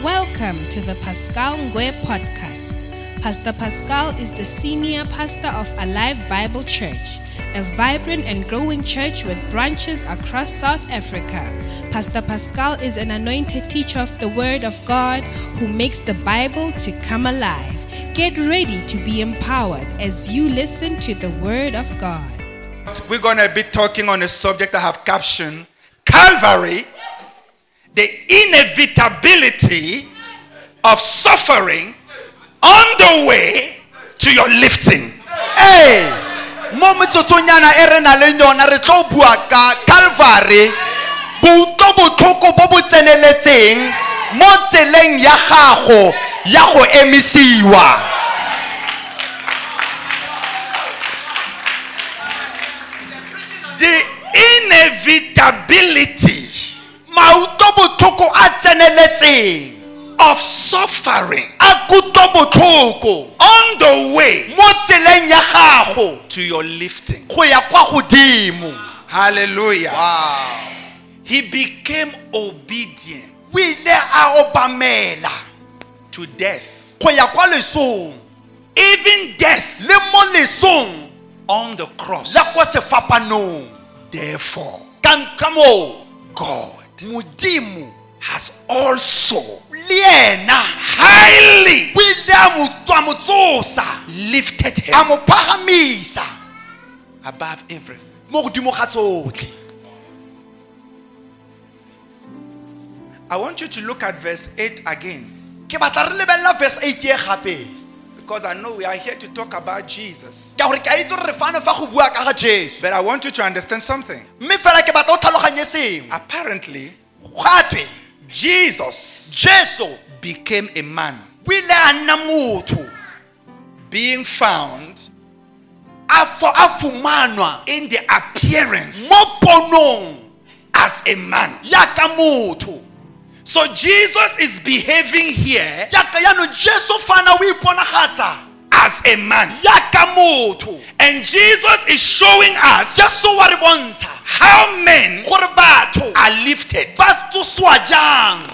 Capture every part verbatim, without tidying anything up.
Welcome to the Pascal Ngwe podcast. Pastor Pascal is the senior pastor of Alive Bible Church, a vibrant and growing church with branches across South Africa. Pastor Pascal is an anointed teacher of the Word of God who makes the Bible to come alive. Get ready to be empowered as you listen to the Word of God. We're going to be talking on a subject I have captioned Calvary, the inevitability of suffering on the way to your lifting. Hey, mo motsotsonyana e re na le yona re tlo bua ka Calvary, bouto botlhoko bo bo tseneletseng mo tseleng ya gago ya go emisiwa. The inevitability Mauto botlhoko a tseneletseng of suffering a kuto botlhoko on the way mo tseleng ya gago to your lifting. go ya kwa godimo. Hallelujah. Wow. He became obedient O ile a obamela to death, go ya kwa lesong, even death le mo lesong on the cross. la kwa sefapanong. Therefore, Ka mo God modimo has also le ena highly o ile a mo tswa mo tsosa lifted a him mo phagamisa above everything. mo godimo ga tsotlhe. I want you to look at verse eight again, Ke batla re lebella verse eight e gape, because I know we are here to talk about Jesus. ka gore ke a itse re fane fa go bua ka ga Jesu, But I want you to understand something. mme fela ke batla o tlhaloganye sengwe. Apparently, Gape Jesus Jesu became a man, o ile a nna motho being found a fo a fumanwa in the appearance mo ponong as a man. ya ka motho. So Jesus is behaving here Ya ka yano Jesu fana o iponagatsa as a man. ya ka motho. And Jesus is showing us Jesu wa re bontsha how men gore batho are lifted. ba tsoswa jang.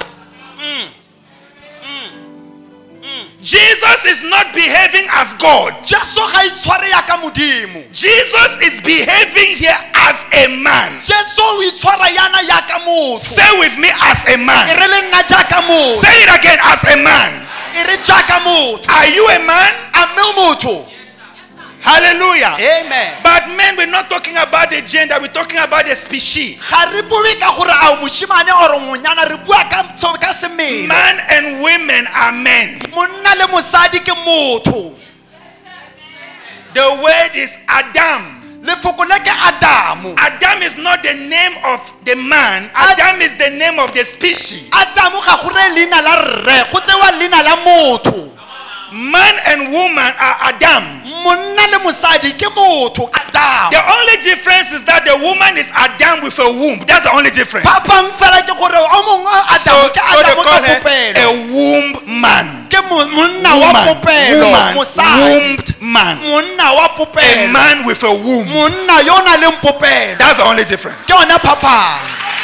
Jesus is not behaving as God. Jesu ga itshware ya ka modimo. Jesus is behaving here as a man. Jesu o itshwara yana ya ka motho. Say with me, as a E man. re le nna jaaka motho. Say it again, as a man. E re jaaka motho. Are you a man? A me motho. Hallelujah. Amen. But men, we're not talking about the gender, we're talking about the species. Ga re bue ka gore a o moshimane or ngonyana, re bua ka tso ka semelo. Man and women are men. Monna le mosadi ke motho. The word is Adam. Lefoko le ke Adamu. Adam is not the name of the man. Adam is the name of the species. Adamu ga gore leina la rre, go tewa leina la motho. Man and woman are Adam. Monna le mosadi ke motho, Adam. The only difference is that the woman is Adam with a womb. That's the only difference. Papang fela ke gore o mongwe So, Adamu ke so they Adamu call ka her popelo. a womb man. Ke mo- monna wa Woman, popelo, woman, mosadi. wombed man. Monna wa A popelo. man with a womb. Monna yo na le popelo. That's the only difference. Ke ona papa.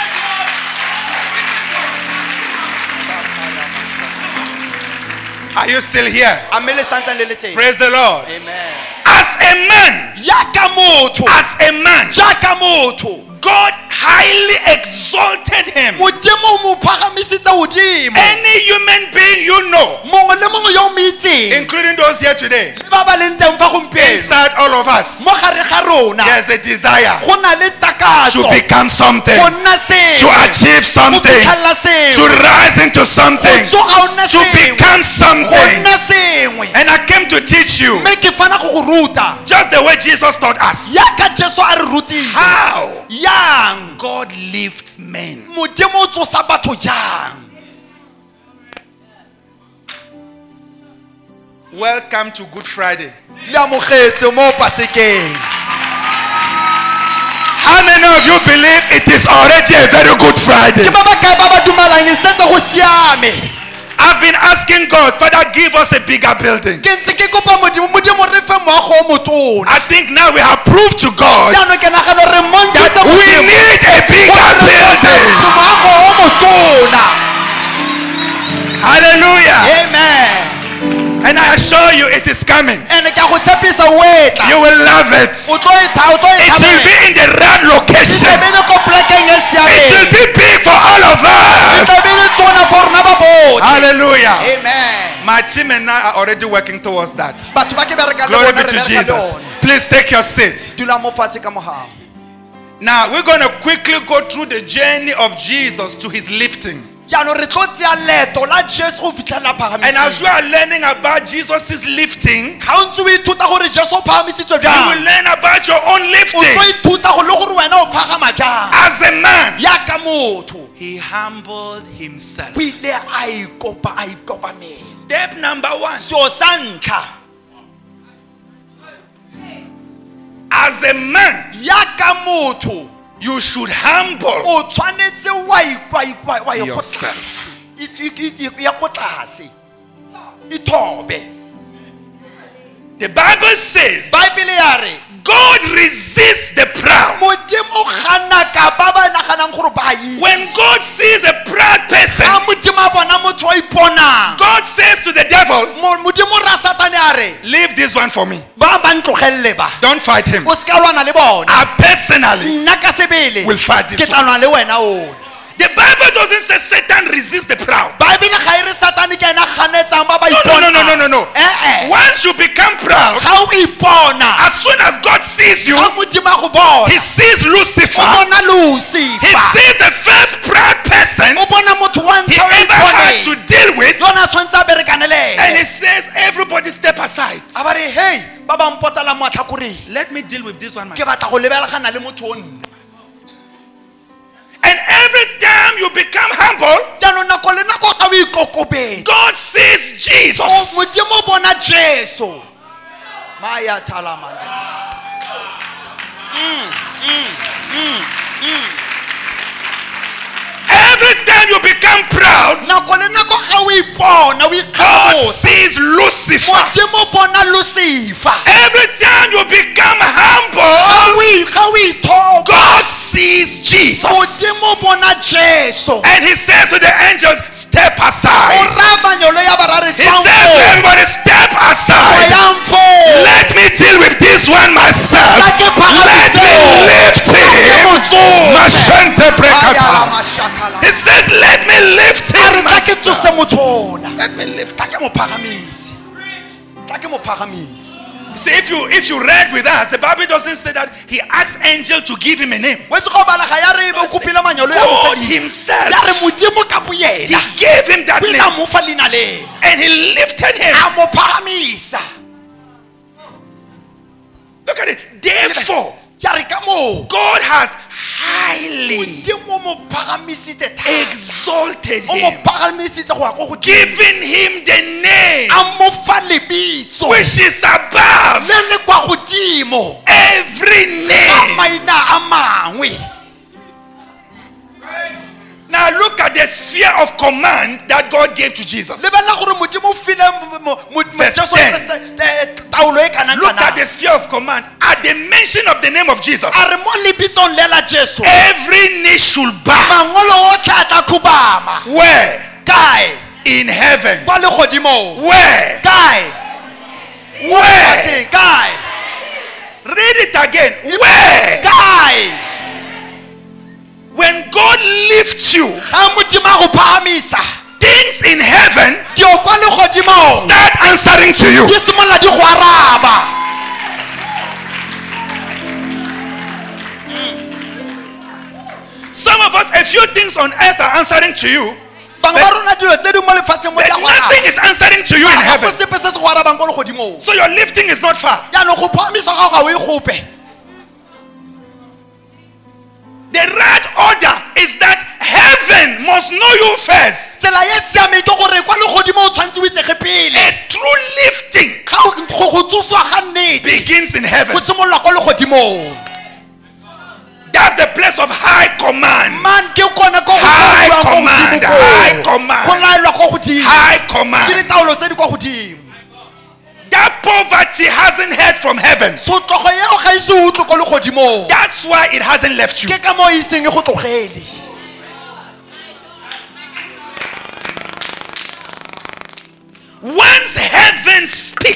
Are you still here? Amele santa le lete. Praise the Lord. Amen. As a man, Ya ka motho. as a man, Jaaka motho. God highly exalted him. Modimo mo phagamisitse godimo. Any human being you know, Mongwe le mongwe yo o mo itseng, including those here today, ba ba leng teng fa gompieno, inside all of us, mo gare ga rona there's a desire go na le takatso to become something, go nna to sengwe, achieve go something, fitlhelela to sengwe, rise into go something, tsoga o nne to sengwe, become go something. nna sengwe. And I came to teach you Mme ke fana go go ruta just the way Jesus taught us. yaka Jesu a re rutile How yang God lifts men. modimo o tsosa batho jang. Welcome to Good Friday. Le amogetse mo pasekeng. How many of you believe it is already a very good Friday? Ke ba ba kae ba ba dumelang e setse go siame. I've been asking God, Father, give us a bigger building. Ke ntse ke kopa modimo modimo re fe moago o motona. I think now we have proved to God Jaanong ke nagana re that montse we need a bigger building. moago o motona. assure you it is coming. And ka go tshepisa o etla. You will love it. O tlo e tha o tlo e It will be in the right location. be le ko plekeng e It will siameng. be big for all of It us. be le tona for rona ba botlhe. Hallelujah. Amen. My team and I are already working towards that. Batho ba ke bereka le Glory bona be re to bereka le Jesus. bona. Please take your seat. Dula mo fatshe ka mohau. Now we're going to quickly go through the journey of Jesus to his lifting. Jaanong re tlo tseya leeto la Jesu go fitlhela And as phagamisitswe. we are learning about Jesus' lifting, Ga o ntse o ithuta gore Jesu o phagamisitswe you will jang. learn about your own O lifting. tlo ithuta go le gore wena o phagama jang. As a man, Ya ka motho. he humbled himself. O ile a ikopa a ikopamela. Step number one, Seo sa ntlha. as a man, Ya ka motho. you should humble O tshwanetse wa ikwa ikwa wa yourself. ya ko tlase. Ithobe. The Bible says Bible ya re God resists the proud. modimo gana ka ba ba naganang gore ba yi. When God sees a proud person, Ga modimo a bona motho o iponang. God says to the devil, Mo- modimo ra satane a re leave this one for me. ba ba ntlogelle ba. Don't fight him. O ska lwana le bona. I personally Nna ka sebele will fight this ke tla lwana le wena o. The Bible doesn't say Satan resists the proud. Bible ga e re satane ke ena ganetsang ba ba No, no, ipona. no, no, no, no. Eh eh. Once you become proud, Ga o ipona. as soon as God sees you, Ga modimo a go bona. he sees O Lucifer. bona He Lucifer. sees the first proud person O bona motho wa he ntlha o ever had to iponeng. deal with. Yona tshwantse a berekane le And he ene. says, everybody step aside. A ba re hey ba ba mpotela mo atlhakoreng. Let me deal with this one Ke myself. batla go lebelagana le motho o nna. And every time you become humble, Jaanong nako le nako ga o ikokobetse. God sees O Jesus. modimo o bona Jesu. Maya talamanda. Every time you become proud, Nako le nako ga o ipona o God ikgabotsa. sees Lucifer. Modimo o bona Lucifer. Every time you become Ga humble, o i- ga o ithoba. God sees Jesus. Modimo o bona Jesu. And he says to the angels, step O aside. raya manyolo ya barare He tswang says to foo. everybody, step O aside. yang foo. Let me deal with this one myself. Ka ke Let me phagamiseo. lift him. Motsola. Mashente Ayala brekata. mashakala. He says, let me lift A re him tla ke myself. tsose motho ona. Let me lift Tla him. ke mo phagamise. Tla ke mo phagamise. See, if you if you read with us, the Bible doesn't say that he asked angel to give him a name. Wetse go bala ga ya re o kopile manyolo ya God mofedi. himself, Ya re modimo ka he boyena. gave him that O ile a name mo fa leina lena. and he lifted him. A mo phagamisa. Look at it. Therefore, Ya re ka mo. God has highly Modimo mo phagamisitse thata. exalted O mo him, phagamisitse go ya go godimo. giving him the name A mo fa lebitso. which is above Le le kwa godimo. every Ka name. maina a mangwe. Now look at the sphere of command that God gave to Jesus. Lebella gore modimo o file mo- mo- mo- Verse Jesu ten. Kriste, eh, taolo e kanang Look at the kanang. sphere of command. At the mention of the name of Jesus, A re mo lebitsong le la Jesu. every knee should bow. Mangolo otlhe a tla khubama. Where? Kae? In heaven. Kwa legodimong. Where? Kae? Where? Fatseng. Kae? Read it again. Where? Kae? When God lifts you, Ga modimo a go phagamisa. things in heaven Dio kwa legodimong. start answering to you. Di simolola di go araba. Some of us, a few things on earth are answering to you, Bangwe ba rona dilo tse di mo lefatsheng mo but di a go nothing araba. is answering to you in Ga go heaven. sepe se se go arabang kwa legodimong. So your lifting is not far. Jaanong go phagamisa ga go ga o e gope. The right order is that heaven must know you first. Tsela ye siame ke gore kwa legodimo o tshwantse o itsege pele. A true lifting Ga o go go tsoswa ga nnete begins in heaven. go simolola kwa legodimong. That's the place of high command. Man ke kone ko go High buiwang ko command, godimo high koo. command. Go laelwa ko godimo. High Ke command. ditaolo tse di kwa godimo. That poverty hasn't heard from heaven. Tshotlogo eo ga ise o utlwe ko legodimong. That's why it hasn't left you. Ke ka mo e iseng e go tlogele. Once heaven speaks,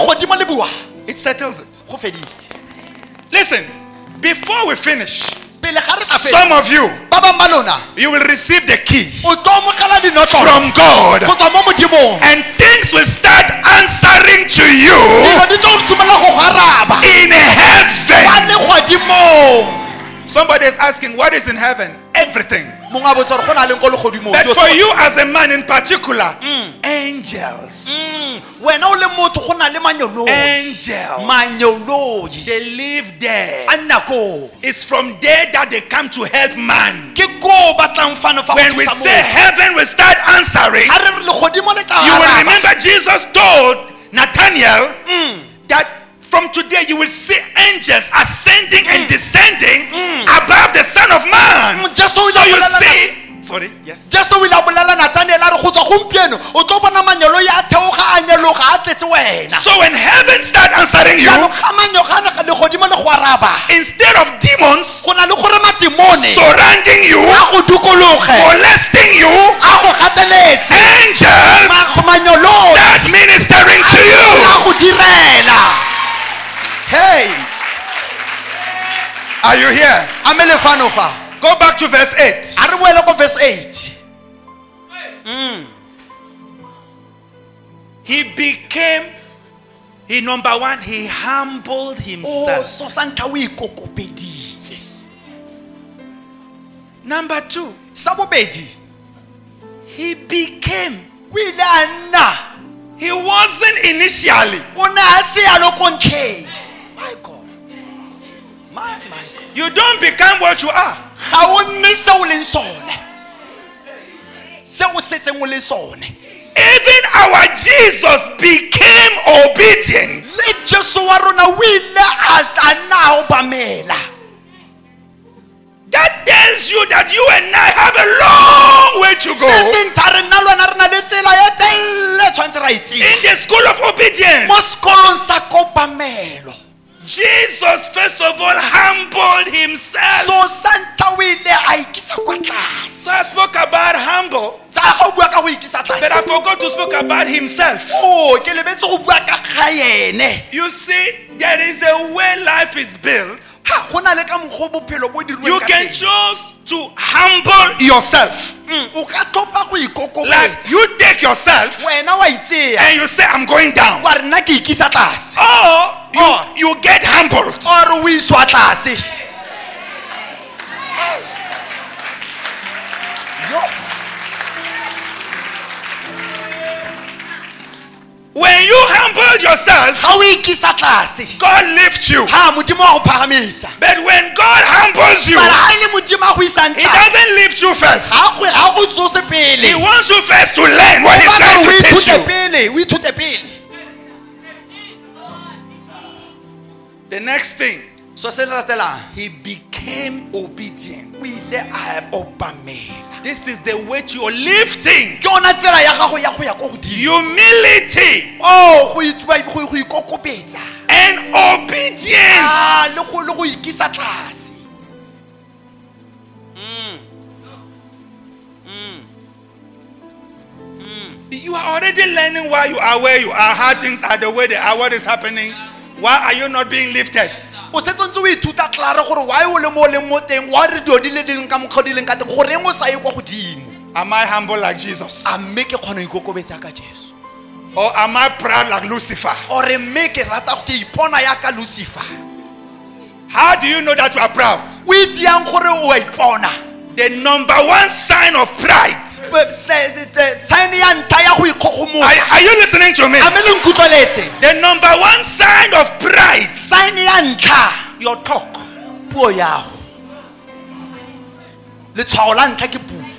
legodimo le bua it settles it. go fedile. Listen, before we finish, Pele ga re ka fetsa, some of you, ba bang ba lona you will receive the key o tlo amogela dinotlolo from God, go tswa mo modimong. and things will start answering to you Dilo di tlo simolola go go araba in kwa heaven. legodimong. Somebody is asking, what is in heaven? Everything. Mongwe a botsa gore go na leng ko legodimong. But for you as a man in particular, angels. Wena o le motho go na le manyoloi. Angels. Manyoloi They live there. a nna koo. It's from there that they come to help man. Ke koo ba tlang fano fa go When we thusa say motho. heaven will start answering, A re re legodimo le tla you will araba. remember Jesus told Nathaniel that from today you will see angels ascending and descending above the Son of Man. Mm, Jesu o ile So a you bolela see, sorry, yes. Jesu o ile a bolela Nathaniel a re go tswa gompieno o tlo bona manyoloi a theoga a nyaloga a tletse wena. So when heaven start answering you, Jaanong ga manyoga a legodimo le go araba, instead of demons go na le gore matemone surrounding you, a go dukologe, molesting you, a go gateletse, angels ma- manyoloi start ministering to you. a go direla. Hey, Are you here? a me le fano fa. Go back to verse eight. A re boele ko verse eight. He became, he number one, he humbled O himself. so sa ntlha o ikokopeditse. Number two, Sa bobedi, he became. o ile a nna. He wasn't initially. O ne a se yalo ko ntlheng. My God. My, my God. You don't become what you are. Ga o nne se o leng sone. Se o setseng o le sone. Even our Jesus became obedient. Le Jesu wa rona o ile a a nna a obamela. That tells you that you and I have a long way to Se go se ntsha re nna lwana re na le tsela e telele tshwantse ra itseng. in the school of obedience. Mo sekolong sa kopamelo. Jesus, first of all, humbled himself. So sa ntlha o ile a ikisa kwa tlase. So I spoke about humble, Tsa ga o bua ka go ikisa but I tlase. forgot to speak about himself. Oh, ke lebetse go bua ka ga ene. You see, there is a way life is built. Ha go na le ka mokgwa bophelo bo You dirweng ka can teng. choose to humble yourself. Mm, o ka tlhopha go Like ikokobetsa. you take yourself Wena wa itseya. and you say, I'm going down. Wa re nna ke ikisa tlase. Or you, Oh. you get humbled. Or o iswa tlase. Yo. When you humble yourself, Ga o ikisa tlase. God lifts you. Ha modimo wa go phagamisa. But when God humbles you, Mara ha ile modimo a go isang He tlase. doesn't lift you first. Ha go ha go tsose He pele. wants you first to learn what He's Ba trying re o to teach ithute you. pele, o ithute pele. The next thing, So se latelang, He became obedient. o ile a obamela. This is the way to your lifting. Ke ona tsela ya gago ya go ya go godimo. Humility Oh, go itwa go go ikokobetsa. and obedience. Ah, le go le go ikisa tlase. You are already learning why you are where you are, how things are the way they are, what is happening. Why are you not being lifted? O se tsontse o ithuta klare gore why o le mo le mo teng wa re dio di le ding ka mokgwa di leng ka teng gore ngo sa ye kwa godimo. Am I humble like Jesus? A mme ke kgona go ikokobetsa ka Jesu. Or am I proud like Lucifer? O re mme ke rata go ke ipona ya ka Lucifer. How do you know that you are proud? O itse yang gore o a ipona. The number one sign of pride. Sign ya ntlha ya go ikgogomosa. Are, are you listening to me? A me le nkutlweletse. The number one sign of pride. Sign ya ntlha, your talk. Puo ya go. Le tshwao la ntlha ke puo.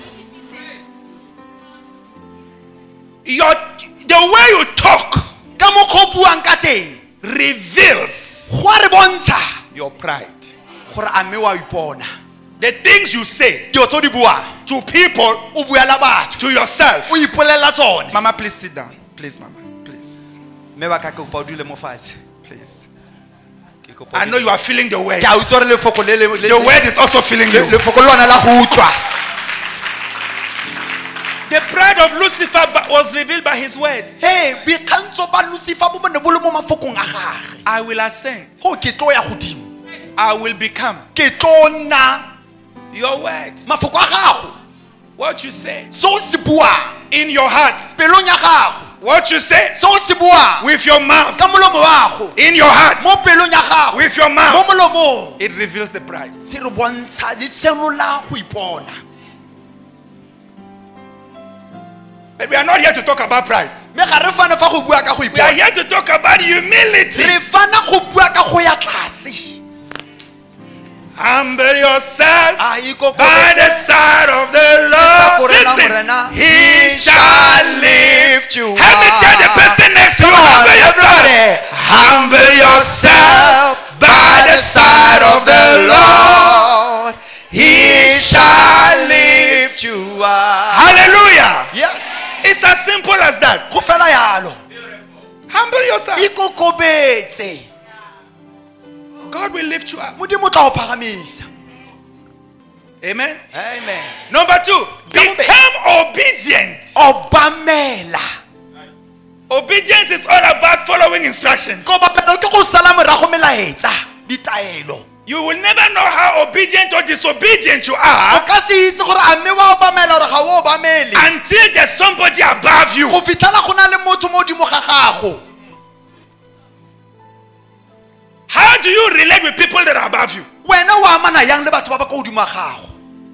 Your, the way you talk Ka mokgwa o buang ka teng, reveals go a re bontsha your pride. gore a mme wa ipona. The things you say Dilo tse o di buang, to people, o buela batho, to yourself. o ipolelela tsone. Mama, please sit down. Please, Mama. Please. Mme ba ka ke kopa o dule mo fatshe. Please. Ke kopa. I know you are feeling the word. Ke a utlwa re lefoko le le The word is also feeling you. lefoko le lona la go utlwa. The pride of Lucifer ba- was revealed by his words. Hey, boikgantsho ba Lucifer bo bone bo le mo mafokong a gage. I will ascend. Ho ke tlo ya godimo. I will become Ke tlo nna your words. mafoko a gago. What you say So se buang in your heart. pelong ya gago. What you say So se buang with your mouth. ka molomo wa gago. In your heart. Mo pelong ya gago. With your Mo mouth. molomong. It reveals the pride. Se re bontsha di senola go ipona. But we are not here to talk about pride. Me ga re fana fa go bua ka go We are ipona. here to talk about humility. Re fana go bua ka go ya tlase. Humble yourself Ah, iko by the side of the Lord. Morena, Listen, morena. He shall lift you Help me tell the person next to you. Come on, Humble yourself. everybody. Humble yourself by the side of the Lord. He shall lift you up. Hallelujah. Yes. It's as simple as that. Go fela yalo. Humble yourself. Ikokobetse. God will lift you up. Modimo tla o phagamisa. Amen. Amen. Number two, Somebody. become obedient. Obamela. Obedience is all about following instructions. Go bapela ke go sala morago melaetsa ditaelo. You will never know how obedient or disobedient you O are ka se itse gore a mme wa obamela gore ga o obamele. until there's somebody above you. Go fitlhela go na le motho mo dimo ga gago. How do you relate with people that are above you? Wena wa amana yang le batho ba ba ka godimo ga gago?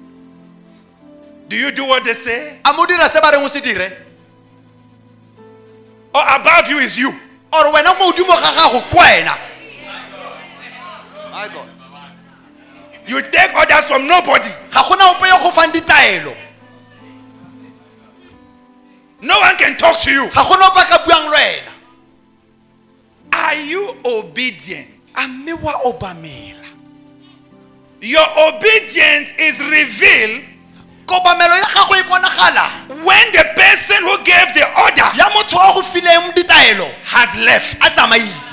Do you do what they say? A mo dira se ba reng o se dire? Or above you is you? Or wena mo godimo ga gago ke wena? My God. You take orders from nobody. Ga gona ope yo go fang ditaelo. No one can talk to you. Ga gona ope ka buang le wena. Are you obedient? A mme wa obamela. Your obedience is revealed Kobamelo ya gago e bonagala when the person who gave the order ya motho wa go fileng ditaelo has left. a tsamaile.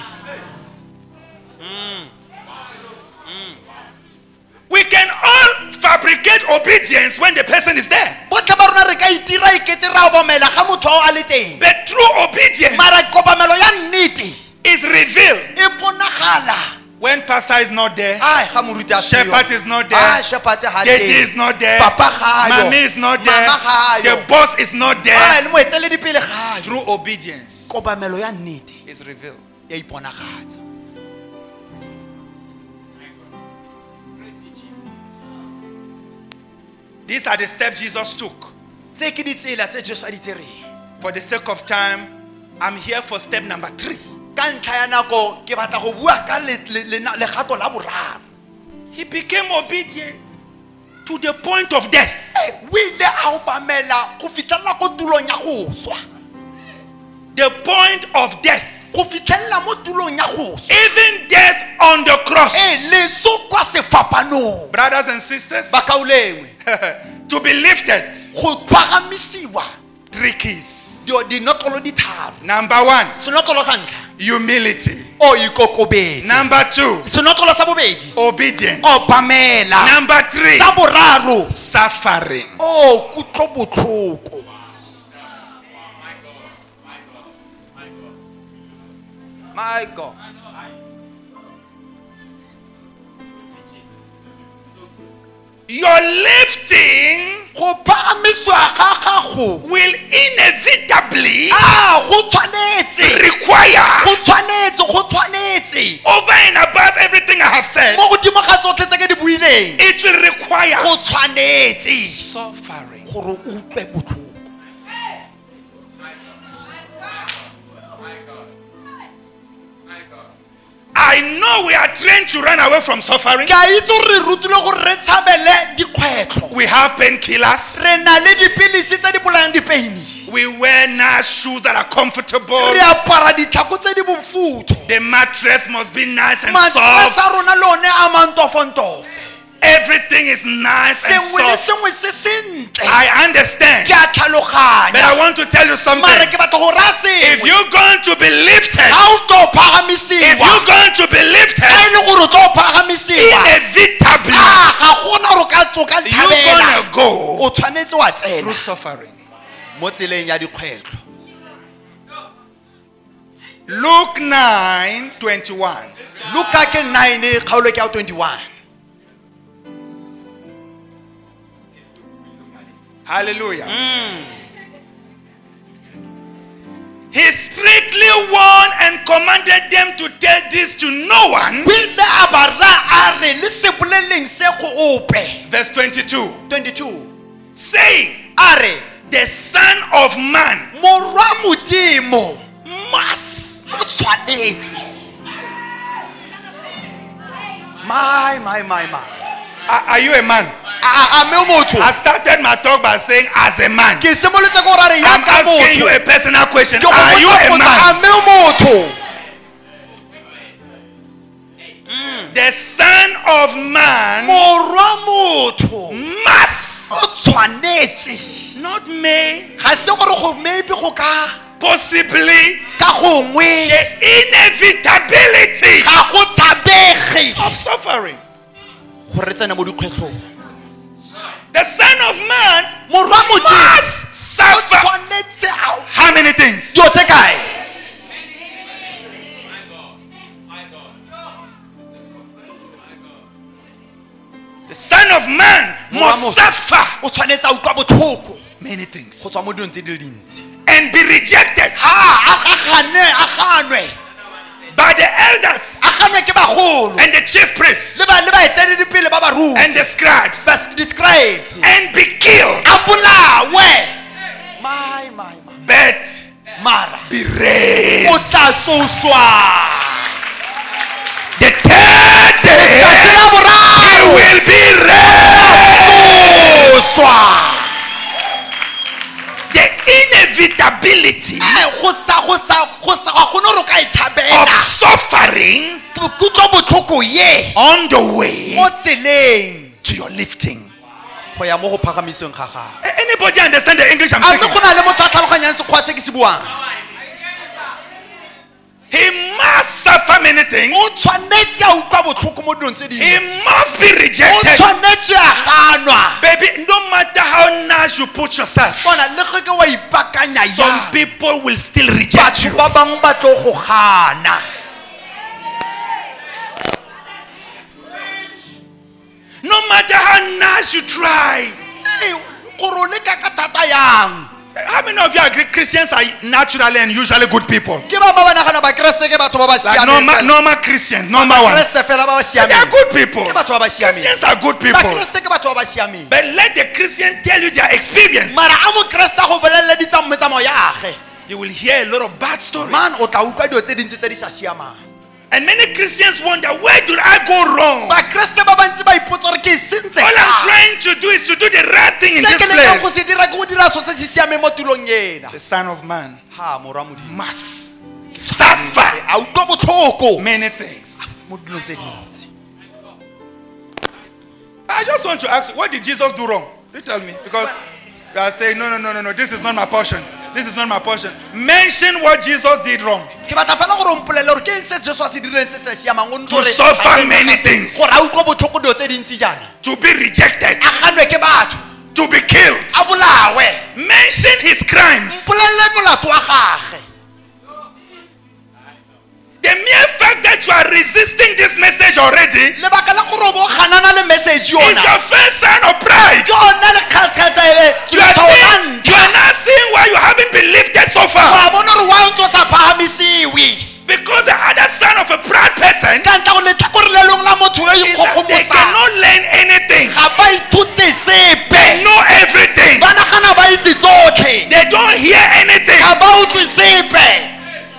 We can all fabricate obedience when the person is there. Botlhe ba rona re ka itira ikete ra obamela ga motho wa a le teng. But true obedience Mara kobamelo ya nnete is revealed e bonagala. when pastor is not there, Ai ga moruti a seyo. shepherd is not Ai there, shepherd ha daddy teng. is not there, Papa ga yo. mommy is not there, Mama ga yo. the boss is not there. Ai le moeteledi pele ga yo. True obedience Kobamelo ya nnete is revealed. ya iponagatsa. These are the steps Jesus took. Tse ke ditsela tse Jesu a di tsereng. For the sake of time, I'm here for step number three. Ka ntlha ya nako ke batla go bua ka le- le- le- legato la boraro. He became obedient to the point of death. Eh, o ile a obamela go fitlhelela ko tulong ya go swa. The point of death. Go fitlhelela mo tulong ya go swa. Even death on the cross. Eh, leso kwa sefapanong. Brothers and sisters, Bakaulengwe. to be lifted, Go pagamisiwa. three keys. Dio dinotolo di tharo. Number one, Senotolo sa ntlha. humility. O ikokobetse. Number two, Senotolo sa bobedi. obedience. Obamela. Number three, Sa boraro. suffering. O kutlo botlhoko. My God. Your lifting Go pagamisiwa ga gago. will inevitably Ah, go tshwanetse. require, Go tshwanetse, go tshwanetse. over and above everything I have said, Mo godimo ga tsotlhe tse ke di buileng. it will require Go tshwanetse suffering. gore o utlwe botlhoko. I know we are trained to run away from suffering. Ke a itse gore re rutile gore re tshabele dikgwetlho. We have painkillers. Re na le dipilisi tse di bolayang dipeini. We wear nice shoes that are comfortable. Re apara ditlhako tse di bomfutho. The mattress must be nice and Matress a soft. rona le one a mantofontofo. Everything is nice and Sengwe le soft. sengwe se sentle. I understand. Ke a tlhaloganya. But I want to tell you something. Mare ke batla go raya If sengwe. you're going to be lifted, Ga o tlo if pagamisiwa. you're going to be Ga lifted, e le gore o tlo pagamisiwa. inevitably, Ah, ga gona gore o ka tsoka you're going tshabela. to go O tshwanetse wa through tsena suffering. mo tseleng ya dikgwetlho. Luke nine twenty-one. Luka ke nine kgaolo ke ya twenty-one. Hallelujah. He strictly warned and commanded them to tell this to no one. Pele a ba ra a re le se boleleng se go ope. Verse twenty-two. twenty-two. Saying, A re the Son of Man morwa modimo must. o tshwanetse. My my my my. Are, are you a man? A a me motho. I started my talk by saying, as a man. Ke simolotse go ra re ya I'm ka asking you motho. a personal question. Ke go Are you botsa a potso, man? a me motho. The Son of Man Morwa motho must, o tshwanetse. not may, Ga se gore go maybe go ka possibly, ka gongwe the inevitability ga go tshabege of suffering. gore tsena mo dikgwetlhong. The Son of Man Morwa modimo must o suffer. tshwanetse a How many things? dio tse kae? The Son of Man must suffer O tshwanetse a utlwa botlhoko many go things tswa mo dilong tse di dintsi. and be rejected Ha a gagane a ganwe by the elders a ganwe ke bagolo and the chief priests le ba le baeteledipele ba barui and the scribes ba described and be killed, a bolawe. My my my. but Mara be o raised. tla tsoswa. The third day Ya he boraro will be raised. tsoswa. The inevitability Eh, go sa go sa go sa go no ro ka of itshabela. suffering Kutlo botlhoko ye on the way mo tseleng to your lifting. go ya mo go phagamiseng ga gago. A- Anybody understand the English I'm A mme speaking? go na le motho a tlhaloganyang sekgwa se ke se buang. He must suffer many things. O tshwanetse a utlwa botlhoko mo dilong tse He dintsi. must be O rejected. tshwanetse a ganwa. Baby, no matter how nice you put yourself, Bona le ge ke wa ipakanya some ya. people will still reject Batho you. ba bang ba tlo go gana. No matter how nice you try. Eh, gore le ka ka thata yang. How many of you agree Christians are naturally and usually good people? Ke ba ba ba nagana ba Kriste ke batho ba ba Like siameng. normal, fela. normal Christians, normal ones. Kriste fela ba ba They are siameng. good people. Ke batho ba ba siameng. Christians are good Ba people. Kriste ke batho ba ba siameng. But let the Christian tell you their experience. Mara a mo Kriste go bolelle di tsa mmetsamao ya age. You will hear a lot of bad stories. Man o tla utlwa dio tse dintsi tse di sa siamang. And many Christians wonder, where did I go wrong? Ba Kriste ba bantsi ba ipotsa gore ke sentse. All I'm trying to do is to do the right thing in Se this ke le go place. se dira ke go dira so se se siameng mo tulong ena. The Son of Man Ha morwa modimo. must suffer A utlwa botlhoko many things. mo dilong tse dintsi. I just want to ask you, what did Jesus do wrong? You tell me. Because you are saying, no, no, no, no, no, this is not my portion. This is not my portion. Mention what Jesus did wrong. Ke batla fela gore o mpolelle gore ke eng se Jesu a se dirileng se se siamang o ntse To suffer many things. gore a utlwa botlhoko dio tse dintsi jaana. To be rejected. A ganwe ke batho. To be killed. A bolawe. Mention his crimes. Mpolelle molato wa gagwe. The mere fact that you are resisting this message already Lebaka la gore o bo ganana le message is yona. your first sign of pride. Ke ona le kgatlhata e You are, seeing, you are not seeing why you haven't been lifted so far. wa bona gore wa ntse o sa phahamisiwe. Because the other sign of a proud person Ka ntla go letlhakore le leng la motho yo is that they ikgogomosang. cannot learn anything. Ga ba ithute sepe. They know everything. Ba nagana ba itse tsotlhe. They don't hear anything. Ga ba utlwe sepe.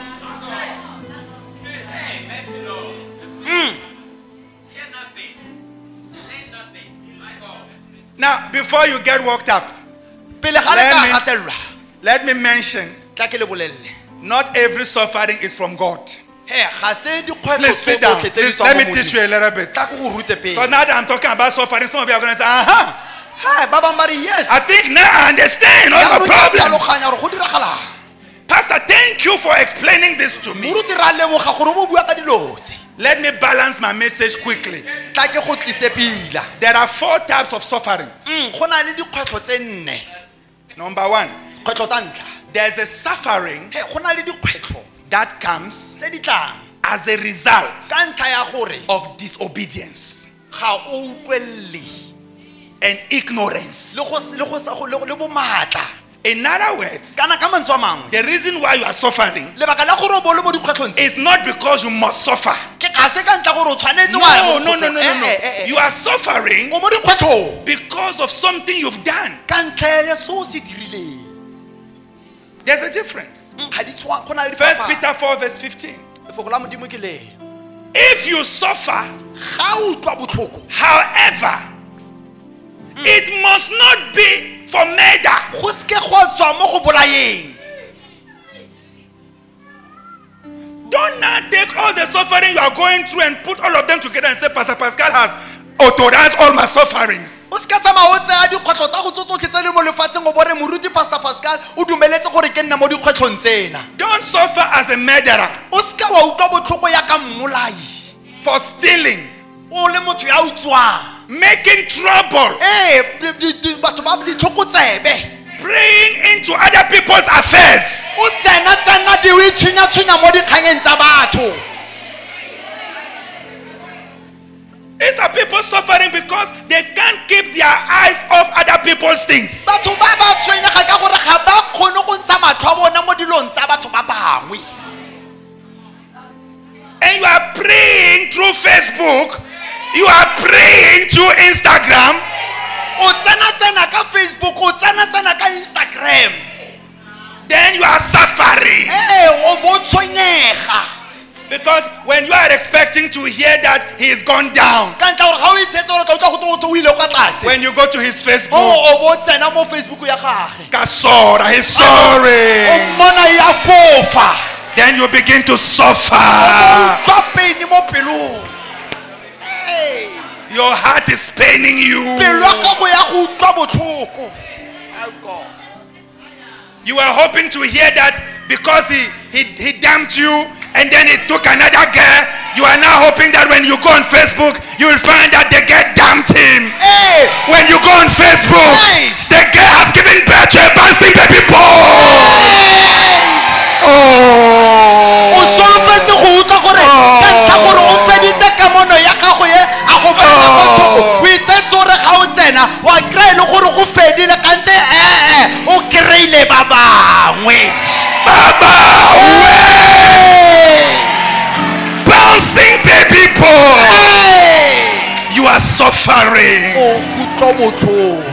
Now, before you get worked up, Pele ga le Let ka me- gatelwa. let me mention, Tla ke le bolelle. not every suffering is from God. He ga se dikgwetlho Please sit down. tsotlhe tse di Please, tswang let mo me teach Modimo. you a little bit. Tla ke go rute pele. Because now that I'm talking about suffering, some of you are going to say, uh-huh. Ha ba bang ba re yes. I think now I understand all Ya the go tlhaloganya problems. gore go diragalang. Pastor, thank you for explaining this to me. Moruti ra leboga gore mo bua ka dilo tse. Let me balance my message quickly. Tla ke go tlise pila. There are four types of sufferings. Mm, go na le dikgwetlho tse nne. Number one, kgwetlho tsa ntlha there's a suffering he go na le dikgwetlho that comes tse di tlang as a result ka ntlha ya gore of disobedience ga o utlwelle and ignorance. le go le go sa go le bo matla. In other words, kana ka mantswe a mangwe the reason why you are suffering lebaka la gore o bo le mo dikgwetlhong tse is not because you must suffer. ke ga se ka ntla gore o tshwanetse wa No, no, no, no, no, no. You are suffering o mo dikgwetlhong because of something you've done. ka ntlha ya so se dirileng. There's a difference. ga di tshwa go na le First Peter four verse fifteen. lefoko la modimo ke le If you suffer, ga o utlwa botlhoko however, it must not be for murder. go ske go tswa mo go bolayeng. Don't now take all the suffering you are going through and put all of them together and say, Pastor Pascal has authorized all my sufferings. o ska tsamaya o tsaya dikgwetlho tsa go tsotsotlhe tse le mo lefatsheng o bone moruti Pastor Pascal o dumeletse gore ke nna mo dikgwetlhong tsena. Don't suffer as a murderer, o ska wa utlwa botlhoko ya ka mmolai for stealing, o le motho ya utswang making trouble, eh batho ba ditlhokotsebe praying into other people's affairs. o tsena tsena di o itshwenya-tshwenya mo dikganyeng tsa batho. These are people suffering because they can't keep their eyes off other people's things. batho ba ba tshwenyega ka gore ga ba kgone go ntsha matlho a bona mo dilong tsa batho ba bangwe. And you are praying through Facebook, you are praying through Instagram, o tsena tsena ka Facebook o tsena tsena ka Instagram then you are suffering. eh o bo tshwenyega Because when you are expecting to hear that he is gone down, ka ntla gore ga o ithetse gore ka utlwa go to o ile kwa tlase when you go to his Facebook, o o bo tsena mo Facebook ya gage Kasora, he's o sorry. mmona ya fofa Then you begin to suffer. tswa pain mo pelong. Hey, Your heart is paining you. pelo ya gago ya go utlwa botlhoko. You were hoping to hear that because he, he, he dumped you and then he took another girl. You are now hoping that when you go on Facebook, you will find that the girl dumped him. Hey, When you go on Facebook, Hey. the girl has given birth to a bouncing baby boy. Oh. o solofetse go utlwa gore ka ntlha gore o feditse kamono ya gago ye a go bela botlhoko o ithetse gore ga o tsena wa kry-e le gore go fedile kante ee o kry-ile ba bangwe. Baba, bouncing baby boy. Hey, You are suffering. o kutlwa botlhoko.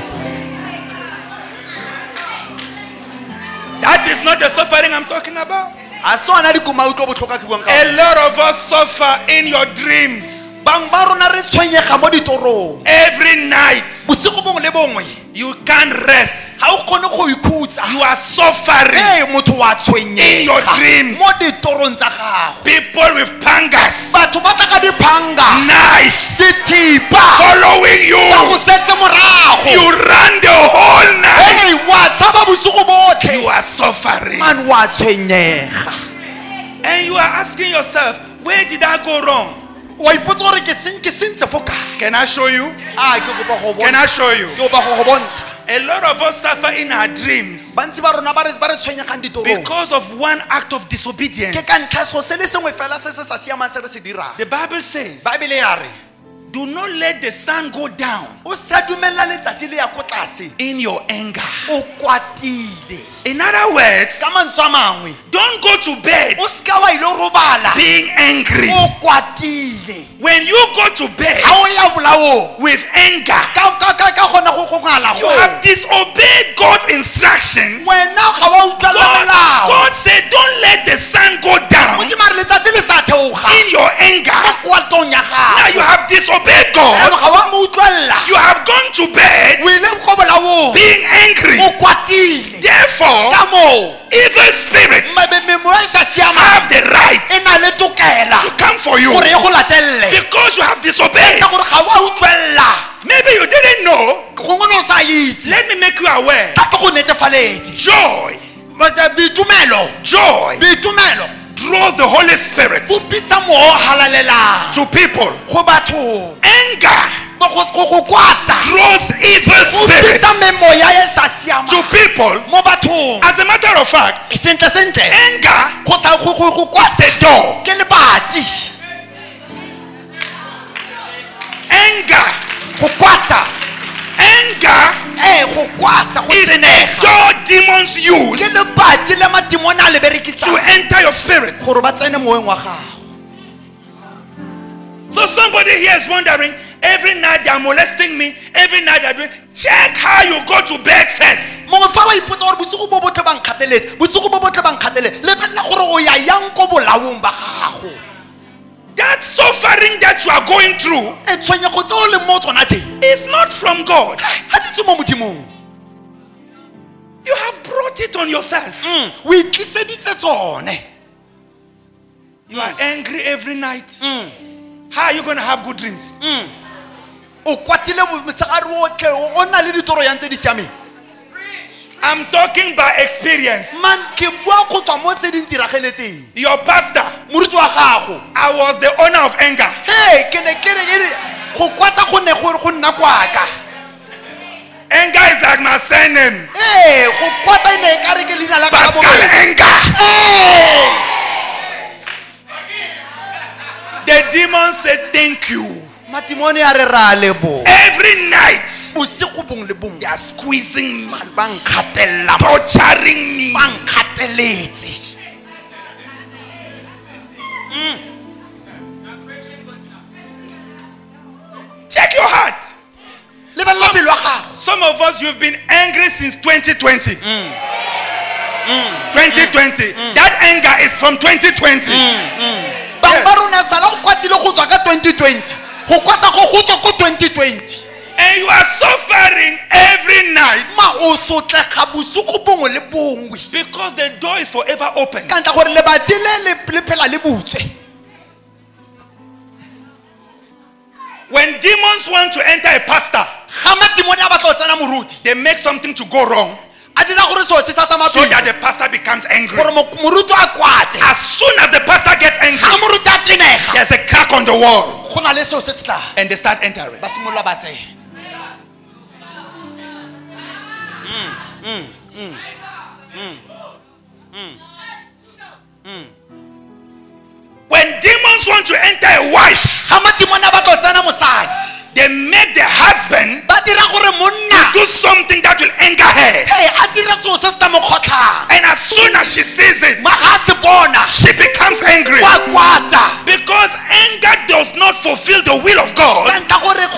That is not the suffering I'm talking about. a se ona dikoma utlwa botlhoko ke buang ka A lot of us suffer in your dreams. bang ba rona re tshwenyega mo ditorong Every night bosigo bongwe le bongwe you can't rest. ga o kgone go ikhutsa. You are suffering. ee motho wa In your dreams. tshwenyega mo ditorong tsa gago. People with pangas, batho ba tla ka diphanga knives, dithipa following you. ba go setse morago. You run the whole night. Hey, wa tshaba bosigo botlhe You are suffering. man wa tshwenyega. And you are asking yourself, where did I go wrong? wa ipotsa gore ke seng ke sentse fo kae. Can I show you? a ke kopa go Can bona I show you? ke kopa go go bontsha. A lot of us suffer in our dreams bantsi ba rona ba re ba re tshwenyegang ditorong because of one act of ke disobedience. ka ntlha so se le sengwe fela se se sa siamang se re se dirang. The Bible says, baebele ya re do not let the sun go down o sa dumella letsatsi le ya ko tlase in your anger. o kwatile. In other words, ka mantswe a mangwe don't go to bed o ska wa ile robala being angry. o kwatile. When you go to bed ha o ya bolaong with anger, ka ka ka ka gona go gongala you go have disobeyed God's instruction. wena ga wa utlwa God, melao. God said, don't let the sun go down modimo re letsatsi le sa theoga in your anger. mo kwatong ya Now you gago. have disobeyed Eno God. ga wa mo utlwella You have gone to bed o ile go bolaong being angry. o kwatile. Therefore, ka moo evil spirits memo e sa siamang have the right e na le tokela to come for you gore e go latelle because you have disobeyed. ka gore ga wa utlwella Maybe you didn't know. gongwe ne o sa itse Let me make you aware. ka ke go netefaletse. Joy, Boitumelo joy boitumelo draws the Holy Spirit bo bitsa moo halalelang to people. go bathong. Anger draws evil spirits to people. As a matter of fact, anger is a door. Anger. Anger is a door demons use to enter your spirit. So somebody here is wondering, every night they are molesting me, every night they are doing. Check how you go to bed first. That suffering that you are going through is not from God. You have brought it on yourself. You are angry every night. How are you going to have good dreams? I'm talking by experience. Your pastor, I was the owner of anger. Anger is like my surname. Pascal Anger. The demon said thank you. Every night they are squeezing me, torturing me. Mm. Check your heart. Some, some of us, you've been angry since twenty twenty. Mm. Mm. twenty twenty. Mm. That anger is from twenty twenty. Mm. Mm. Yes. And you are suffering every night because the door is forever open. When demons want to enter a pastor, they make something to go wrong so that the pastor becomes angry. As soon as the pastor gets angry, there's a crack on the wall and they start entering. Mm, mm, mm, mm, mm, mm. When demons want to enter a wife, they make the husband do something that will anger her. And as soon as she sees it, she becomes angry. Because anger does not fulfill the will of God. Anger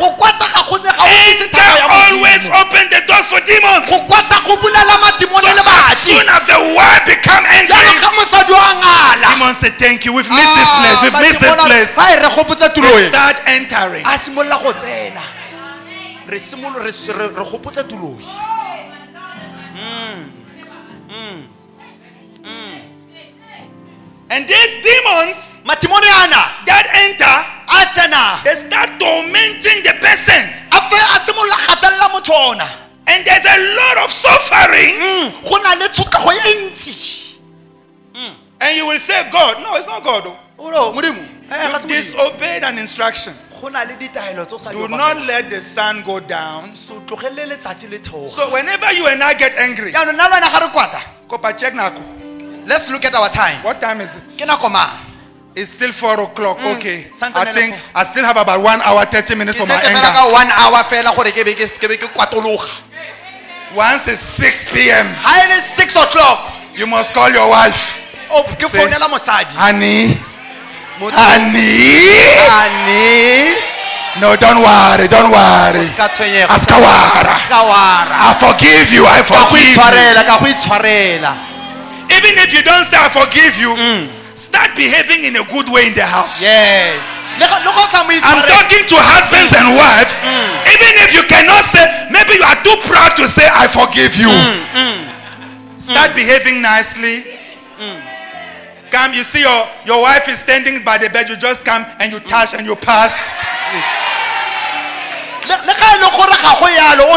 always opens the doors for demons. So as soon as the wife becomes angry, demons say, thank you, we've missed this place, we've missed this place. They start entering. Mm. Mm. Mm. And these demons that enter, they start tormenting the person. And there's a lot of suffering. Mm. And you will say, God. No, it's not God. You disobeyed an instruction. Do not let the sun go down. So whenever you and I get angry, let's look at our time. What time is it? It's still four o'clock. Okay. I think I still have about one hour, thirty minutes for my anger. Once it's six p.m. six o'clock. You must call your wife. Say, honey. Honey, honey. No, don't worry, don't worry. Askawara. I forgive you, I forgive you. Even if you don't say I forgive you, mm. start behaving in a good way in the house. Yes. I'm talking to husbands and wives. Mm. Even if you cannot say, maybe you are too proud to say I forgive you. Mm. Mm. Start mm. behaving nicely. Mm. Come, you see your, your wife is standing by the bed, you just come and you touch and you pass. Hey!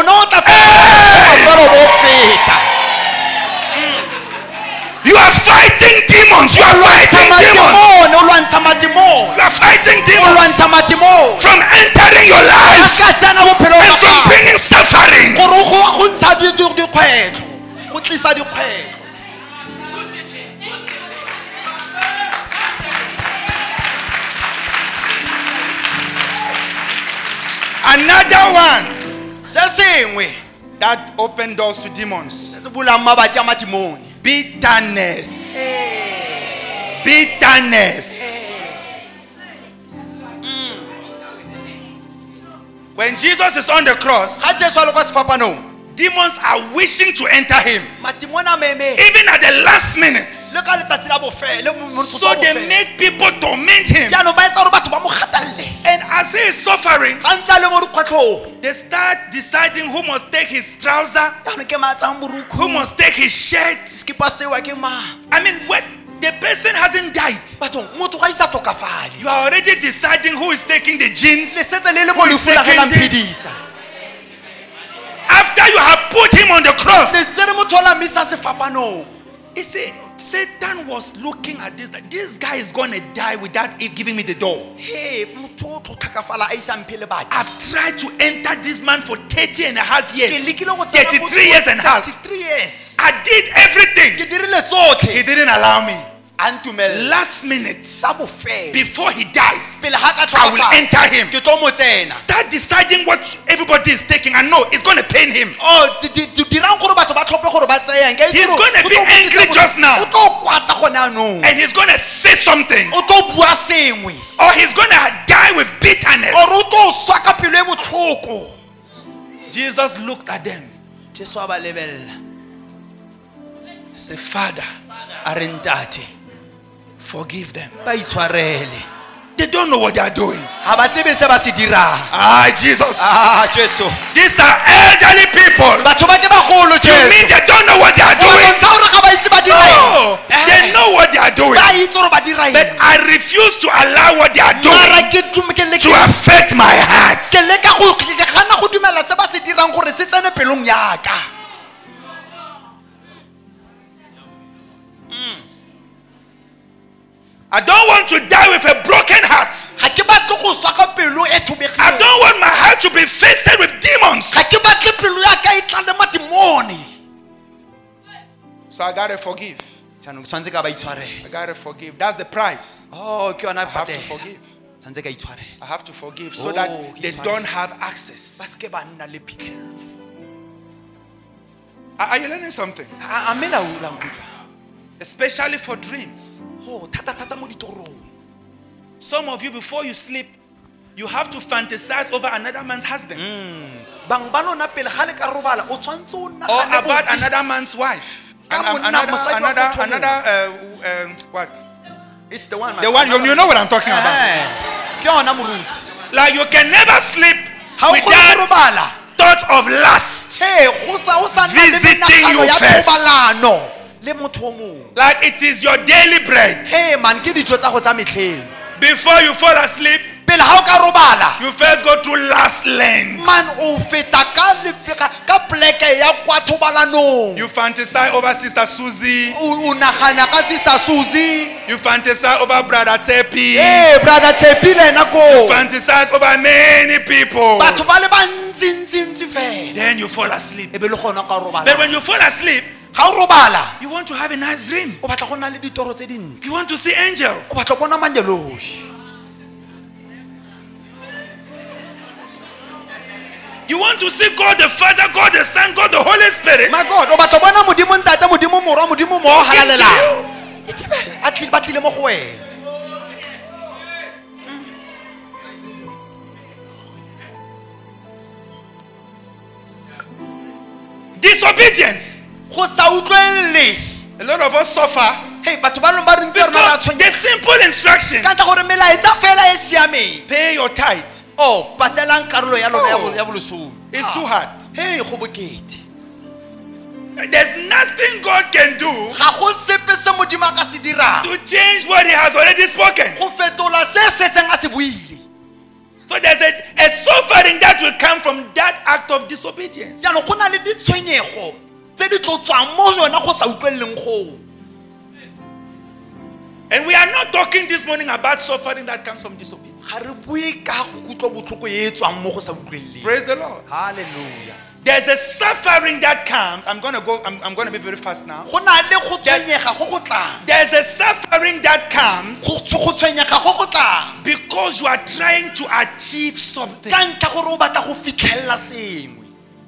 You are fighting fighting demons. You are fighting demons. madimoni, o lwantsha madimoni, You are fighting o demons lwantsha madimoni. from entering your lives Ka tsena bophelo and ba from gago. bringing suffering. Gore go go ntsha di- di- dikgwetlho, go tlisa dikgwetlho. Another one Se sengwe that opened doors to demons. se se bulang mabati a madimoni. Bitterness. Bitterness. When Jesus is on the cross, Ga Jesu a le kwa sefapanong, demons are wishing to enter him, madimoni a meme even at the last minute. le ka letsatsi la bofelo, mo- mo- So mo- they bofelo. make people torment him. Jaanong ba etsa gore batho ba mo gatalle. And as he is suffering, Ga ntse a le mo dikgwetlhong, they start deciding who must take his trouser, jaanong ke maatsang borukhu, who must take his shirt. skipa sewa ke mang. I mean, what the person hasn't died. Bathong motho ga isa tokafale. You are already deciding who is taking the jeans. Le setse le le mo Who is lefu la ge la taking this? mphedisa. After you have put him on the cross. Le tsere motho o la mmisa sefapanong. You see, Satan was looking at this. That this guy is going to die without it giving me the door. He, motho o tlo tlhokafala a isa mphe lebati. I've tried to enter this man for thirty and a half Ke years. lekile go tsena motho thirty-three years and a half. thirty-three years. I did everything. Ke dirile tsotlhe. He didn't allow me. A ntumella. Last minute, Sa bofelo. before he dies, Pele ha ka I will tlhokafala, enter him. ke tlo mo tsena. Start deciding what everybody is taking. I know it's going to pain him. Oh, di di di dirang gore batho ba tlhophe gore ba tseyang. Ke itse He's gore gonna o be tlo mo angry tlisa just gore- now. O tlo kwata gone anong. And he's going to say something. O tlo bua sengwe. Or he's going to die with bitterness. Or o tlo swa ka pelo e botlhoko. Jesus looked at them. Jesu a ba lebella. Say, Father, A re ntate, forgive them. ba itshwarele. They don't know what they are doing. Ha ba tsebe se ba se dirang. Ah, Jesus. Ah, Jesu. These are elderly people. Batho ba ke bagolo You Jesu. mean they don't know what they are O doing? bontsha gore ga ba itse ba dira eng. No, they know what they are doing. Ba itse gore ba dira But eng. I refuse to allow what they are Mara doing ke dum- ke le- to affect my heart. ke leka go ke gana go dumela se ba se dirang gore se tsene pelong ya ka. I don't want to die with a broken heart. Ga ke batle go swa ka pelo e I thubegileng. don't want my heart to be infested with demons. Ga ke batle pelo ya ka e tlale madimoni. So I gotta forgive. Jaanong ke tshwanetse ka ba itshwarela. I gotta forgive. That's the price. Oh, ke yona I have to patela. forgive. Tshwanetse ka itshwarela. I have to forgive so Oh, that ke they tshwanetse. don't have Ba access. se ke ba nna le phitlhelelo. Are are you learning something? A mme la ula nkutlwa. Especially for dreams. Oh, thata thata mo ditorong. Some of you, before you sleep, you have to fantasize over another man's husband Bang ba lona pele ga le ka robala o tshwantse o nna or about another man's wife. Ka An- an- monna another, mosadi wa another, motho o mongwe. another, uh, um, what? It's the one. The one you, you know what I'm talking about. Eh. Ke yona moruti. Like you can never sleep Ha o kgone go without robala. thoughts of lust. Hey, go sa o sa nna le Visiting menagano you ya first. thobalano le motho o mongwe. Like it is your daily bread. Hey man, ke dijo tsa go tsa metlheng. Before you fall asleep, Pele ha o ka robala, you first go through last land. man o feta ka le- ka ka pleke ya kwa thobalanong. You fantasize over Sister Susie. O o nagana ka sister Susie. You fantasize over Brother Tepi. Hey brother Tshepile na ko. Fantasize over many people. Batho ba le bantsi ntsi ntsi fela. Then you fall asleep. E be le gona ka But robala. when you fall asleep, Ga o robala, you want to have a nice dream. o batla go nna le ditoro tse dintle. You want to see angels. O batla bona manyeloshi. You want to see God the Father, God the Son, God the Holy Spirit. My God, o batla bona modimo ntate, modimo morwa, modimo mo Talking to halalela. you. E tibela, a tlile ba tlile mo go wena. Disobedience. Go sa utlwelle. A lot of us suffer Hey, batho ba leng ba re ntse re ra because the tshwenya. simple instruction, Ka ntle gore melaetsa fela e siameng. pay your tithe, Oh, patelang karolo ya lona ya bo- Oh. ya bolosong. is Ah. too hard. Hey, go bokete. There's nothing God can do Ga go sepe se modimo a ka se dirang. to change what He has already spoken. Go fetola se setseng a se buile. So there's a, a suffering that will come from that act of disobedience. Jaanong go na le ditshwenyego tse di tlo tswang mo yona go sa utlwelleng go. And we are not talking this morning about suffering that comes from disobedience. ga re bue ka go kutlwa botlhoko e tswang mo go sa utlweleng. Praise the Lord. Hallelujah. There's a suffering that comes. I'm going to go, I'm, I'm going to be very fast now. Go na le go tshwenyega go go tlang. There's a suffering that comes Go go tshwenyega go go tlang. because you are trying to achieve something. Ka ntlha gore o batla go fitlhelela sengwe.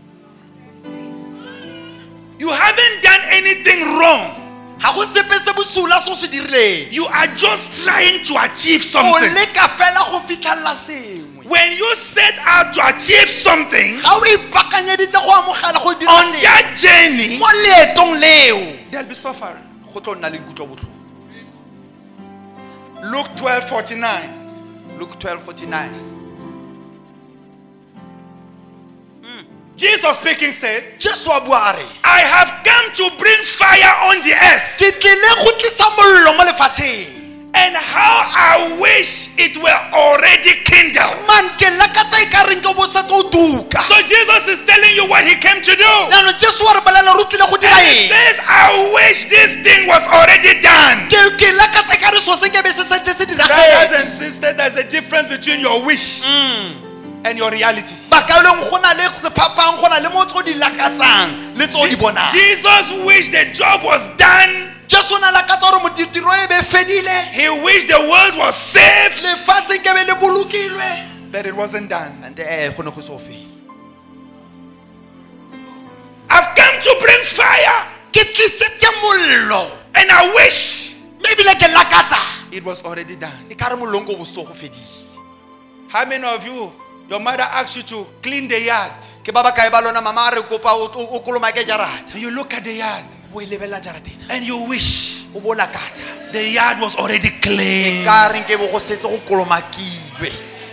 You haven't done anything wrong. Ga go sepe se bosula se o se dirileng. You are just trying to achieve O something. leka fela go fitlhelela sengwe. When you set out to achieve something, Ga o ipakanyeditse go amogela go dira on sengwe. that journey, Mo leetong leo there'll be suffering. go tlo nna le kutlwa botlhoko. Luke twelve forty-nine. Luke twelve forty-nine. Jesus speaking says, Jesu a bua a re, I have come to bring fire on the earth. ke tlile go tlisa mollo mo lefatsheng. And how I wish it were already kindled. Man ke lakatsa e ka reng ke bo sa tlo duka. So Jesus is telling you what he came to do. Nano Jesu wa re bolela re tlile go dira And he eng. says, I wish this thing was already done. Ke ke lakatsa e ka re so se ke be se setse se Brothers diragetse. and sisters, there's a difference between your wish and your reality. Ba ka leng go na le phapang go na le mo tso di lakatsang le tso di bonang. Jesus wished the job was done. Jesu na lakatsa gore moditiro e be fedile. He wished the world was saved. Lefatshe ke be le bolokilwe. But it wasn't done. Ante eh go ne go so fe. I've come to bring fire. Ke tlisetse mollo. And I wish Maybe like a lakatsa. it was already done. E ka re molongo bo so go fedile. How many of you, your mother asked you to clean the yard? Ke ba ba kae ba lona mama re kopa o kolomake jarata. And you look at the yard O lebella jarateng. and you wish O bo lakatsa. the yard was already clean. Ka reng ke bo go setse go kolomakilwe.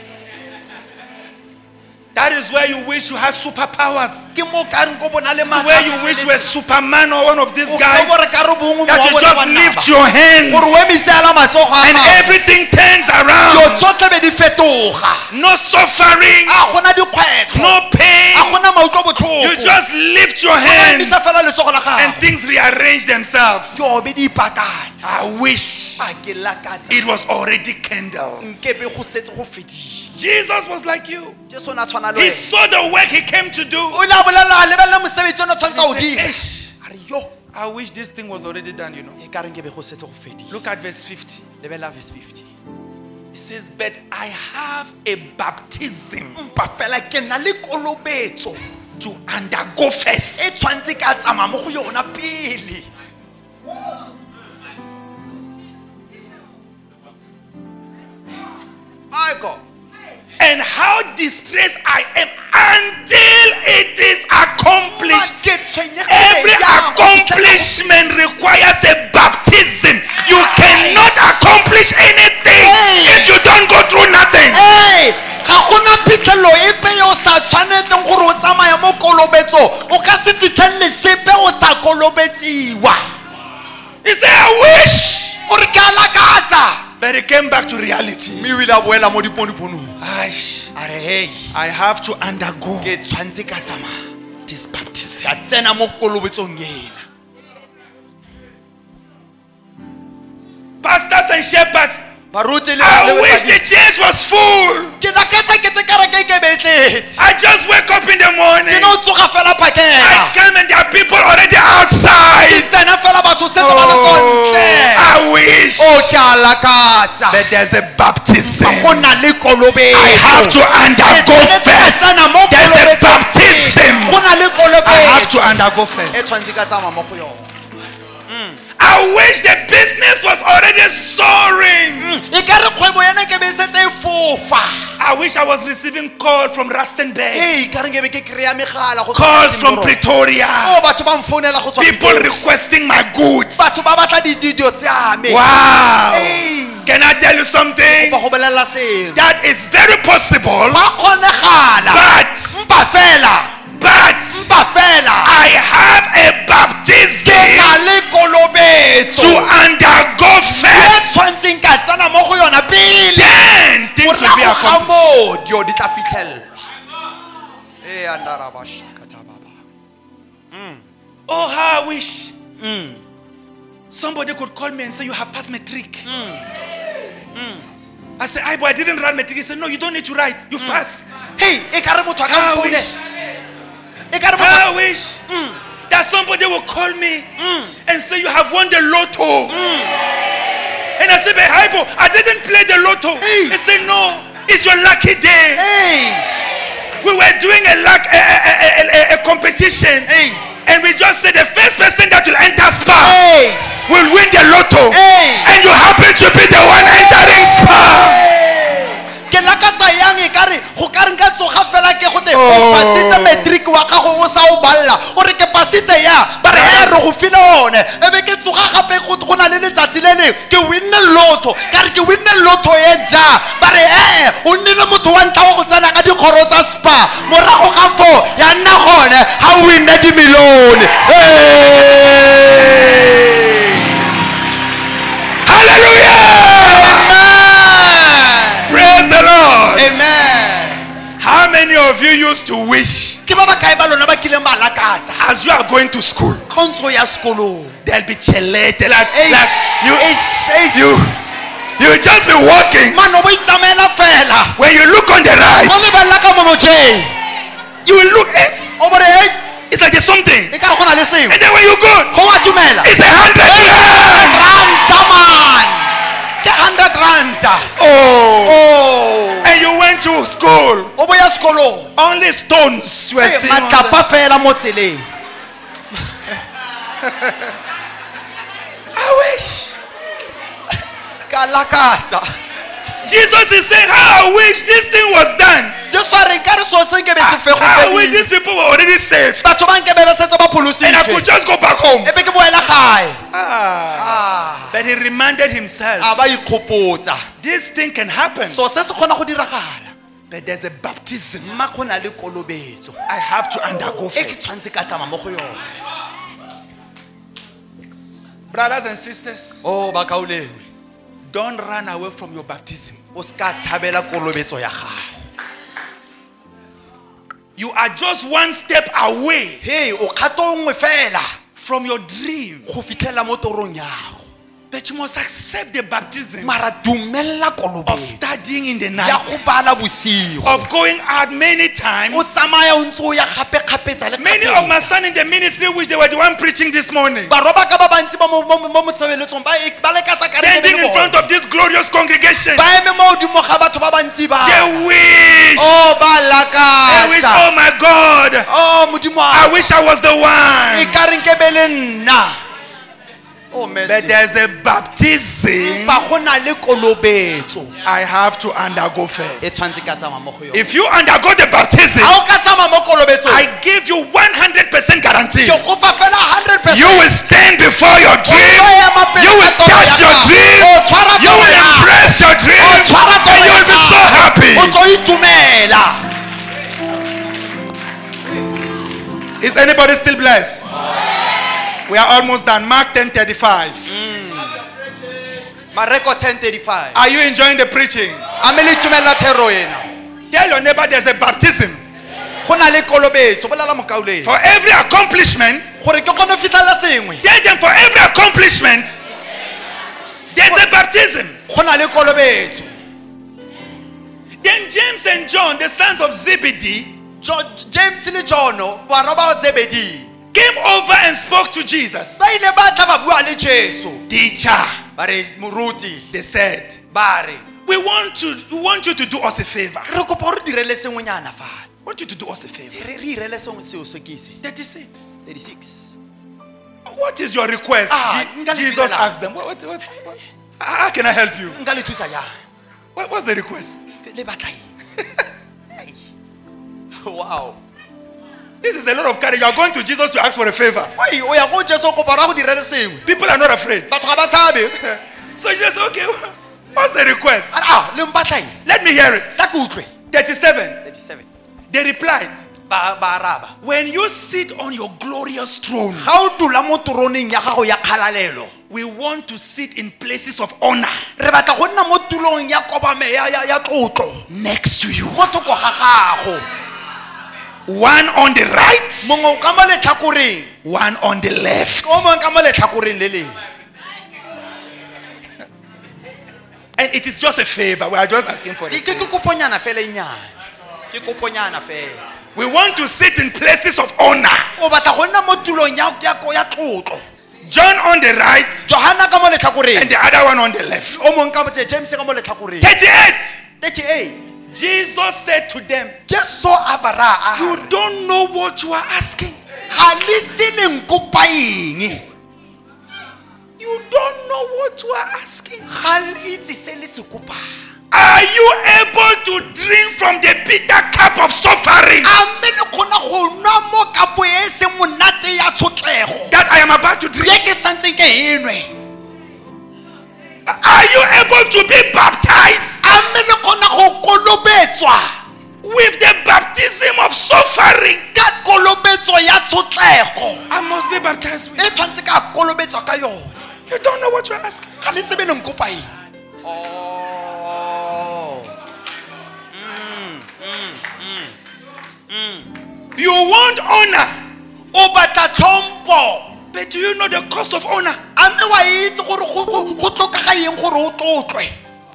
That is where you wish you had superpowers. Ke mo ka reng go bona le This is where you wish you were Superman or one of these O guys. gore ka re bongwe mo That wa you bona just wa lift naba. your hands Gore o emisela matsogo a and gago. everything turns Yo around. tsotlhe be di fetoga. No suffering, A gona dikgwetlho. no A pain. gona mautlo botlhoko. You just lift your O hands emisa fela letsogo la and gago. things rearrange themselves. Yo be di ipakanya. I wish A ke lakatsa. it was already kindled. Nke be go setse go fedile. Jesus was like you. Jesu na tshwana le He wena. saw the work he came to do. O la bolela a lebella mosebetsi o ne tshwantsa o He dira. said, "Eish, A re yo I wish this thing was already done, you know." e ka reng ke be go setse go fedile. Look at verse fifty. Lebella verse fifty. He says, "But I have a baptism Mpa fela ke na le kolobetso to undergo e first." tshwantse ka tsamaya mo go yona pele. My God. And how distressed I am until it is accomplished. Every accomplishment requires a baptism. You cannot accomplish anything if you don't go through nothing. Hey, ga gona phitlhelelo epe yo sa tshwanetseng gore o tsamaya mo kolobetso o ka se fitlhelele sepe o sa kolobetsiwa. He said, I wish. O re ke a lakatsa. But he came back to reality. Mme o ile a boela mo diponiponong. Aish, A re hey, I have to undergo ke tshwantse ka tsamaya this baptism. ka tsena mo kolobetsong ena. Pastors and shepherds, Baruti le I le wish the basadisi. church was full. Ke lakatsa ke tse kareke ke betletse. I just wake up in the morning. Ke no tsoga fela I phakela. come and there are people already Ke outside. tsena fela batho setse ba le ko ntle. I wish. O ke a lakatsa. But there's a baptism. Go na le kolobetso. I have to undergo first. There's a baptism. Go na le kolobetso. I have to undergo E first. tshwantse ka tsamaya mo go yona. I wish the business was already soaring. E ka re kgwebo yana ke be setse e fofa. I wish I was receiving calls from Rustenburg, Hey, ka re ke be ke kreya megala go tswa calls from Edinburgh. Pretoria, Oh, batho ba mfounela go tswa people Pretoria. requesting my goods. Batho ba batla di didio tsa me. Wow. Hey. Can I tell you something? Ba go bolela sengwe. That is very possible, Ba kgonegala. but, Mpa fela. but Mpa fela. I have a Ke baptism na le kolobetso. to undergo E first. tshwantseng ka tsena mo go yona pele. Then things will be Morago ga accomplished. moo, dio di tla fitlhelelwa. Eh, andara ba shakata baba. Oh, how I wish Somebody could call me and say, you have passed matric. I said, I, but I didn't write matric. He said, no, you don't need to write. You've passed. Hey, e ka re motho a ka I mfoune. wish. E ka re I motho wish that somebody will call me and say, you have won the lotto. And I said, but Hypo, I didn't play the lotto. Hey. He said, no, it's your lucky day. Hey, We were doing a, luck, a, a, a, a, a competition. hey, And we just said the first person that will enter Spa hey, will win the lotto. hey. And you happen to be the one entering Spa. Ke lakatsa yang e ka re go ka re nka tsoga fela ke go te Oh. o pasitse matric wa gago o sa o balla o re ke pasitse ya ba re he re go file one e be ke tsoga gape go go na le letsatsi le le ke winne lotto ka re ke winne lotto e ja ba re eh o nnile motho wa ntla go tsena ka dikgoro tsa Spa morago ga fo ya nna gone ha o winne di million. Hey, Hallelujah! Praise the Lord. amen. How many of you used to wish Ke ba ba kae ba lona ba kileng ba lakatsa as you are going to school, kontsho ya sekolo there'll be chelete like, Eish, like you, eish, eish. you, you just be walking. mano bo itsamela fela When you look on the o right, lebella ka mo motjheng you will look. Eh, o bore eh it's like there's something. e ka re go na le sengwe And then when you go, go wa dumela it's a hundred rand. ranta man ke hundred ranta Oh, oh and you went to school. o boya sekolong Only stones you were Eh, seeing. on the- matlapa fela mo tseleng I wish. ka lakatsa Jesus is saying, how I wish this thing was done. jesu a re ka re so se nke be se I wish these fegofedile people were already saved. batho ba nke be ba setse ba And I could pholositswe just go back home. e be ke boela gae Ah. ah But he reminded himself, a ba ikgopotsa this thing can happen. so se se kgona go diragala But there's a baptism mma go na le kolobetso I have to undergo e ke first. tshwanetse ka tsama mo go yone Brothers and sisters, o ba kaulengwe don't run away from your baptism. o se ka tshabela kolobetso ya gago You are just one step away hey o kgato nngwe fela from your dream. go fitlhela mo torong yago But you must accept the baptism mara dumella of kolobetso studying in the ya night, go bala bosigo of going out many o times. tsamaya o ntse o ya gape-kgapetsa le Many of my sons in the ministry wish they were the one preaching this morning. barwa ba ka ba bantsi ba mo- mo mo motshebeletsong ba e- ba leka sa ka re ke be Standing le in front bona. of this glorious congregation. ba eme mo godimo ga batho ba bantsi ba They wish. o ba They wish, lakatsa oh my God, o modimo I wa wish I was the e one. ka reng ke be le nna o But mercy there's a baptism ba go na le kolobetso I have to undergo e first. tshwanetse ka tsama mo go yone If you undergo the baptism, ga o ka tsama mo kolobetsong I give you one hundred percent guarantee. ke go fa fela one hundred percent You will stand before your dream. You will touch your dream. You will embrace your dream. And you will be so happy. o tlo itumela Is anybody still blessed? We are almost done. Mark ten thirty-five. mareko ten thirty-five Are you enjoying the preaching? a me le itumela thero ena Tell your neighbor there's a baptism. go na le kolobetso bolela mokauleng For every accomplishment, gore ke kgone go fitlhelela sengwe tell them for every accomplishment, there's a baptism. go na le kolobetso Then James and John, the sons of Zebedee, Jo- james le jono bana ba zebedi came over and spoke to Jesus. ba ile ba tla ba bua le jesu Teacher, ba re moruti they said, ba re we want to we want you to do us a favor. re kopa gore direle sengwenyana fane I want you to do us a favor. re re irele sengwe seo se ke se thirty-six. thirty-six What is your request? Ah, Je- nka le Jesus direla. asked them, what, what, what, what- how can I help you? nka le thusa jang What, what's the request? le batla eng wow This is a lot of courage. You are going to Jesus to ask for a favor. oi o ya go jesu o kopa ra go direle sengwe People are not afraid. batho ga ba tshabe So Jesus said, okay, what's the request? a ah le mpatla eng Let me hear it. la ke utlwe thirty-seven. thirty-seven They replied, ba ba araba when you sit on your glorious throne, ga o dula mo toroneng ya gago ya kgalalelo we want to sit in places of honor re batla go nna mo tulong ya kobame ya ya ya tlotlo next to you. mo thoko ga gago One on the right, mongwe o ka mo letlhakoreng one on the left. o mongwe ka mo letlhakoreng le leng And it is just a favor. We are just asking for Ke it. ke koponyana fela e nyane. Ke koponyana fela. We want to sit in places of honor. O batla go nna mo tulong ya ya ya tlotlo. John on the right Johana ka mo letlhakoreng. and the other one on the left. O mong ka botse James ka mo letlhakoreng. thirty-eight. thirty-eight. Jesus said to them, Jesu a bara a. you don't know what you are asking. Ga le tseleng kopa eng. You don't know what you are asking. Ga le itse se le se kopa. Are you able to drink from the bitter cup of suffering A me le khona go nwa mo kapo e se monate ya tshotlego. that I am about to drink? Ye ke santse ke enwe. Are you able to be baptized A me le khona go kolobetswa with the baptism of suffering? ka kolobetso ya tshotlego. I must be baptized with. E tshwantse ka kolobetswa ka yone. You don't know what you are asking. Ga le tsebe le nkopa eng. You want honor, O batla tlhompho. but do you know the cost of honor? A me wa itse gore go go go tlhokaga eng gore o tlotlwe.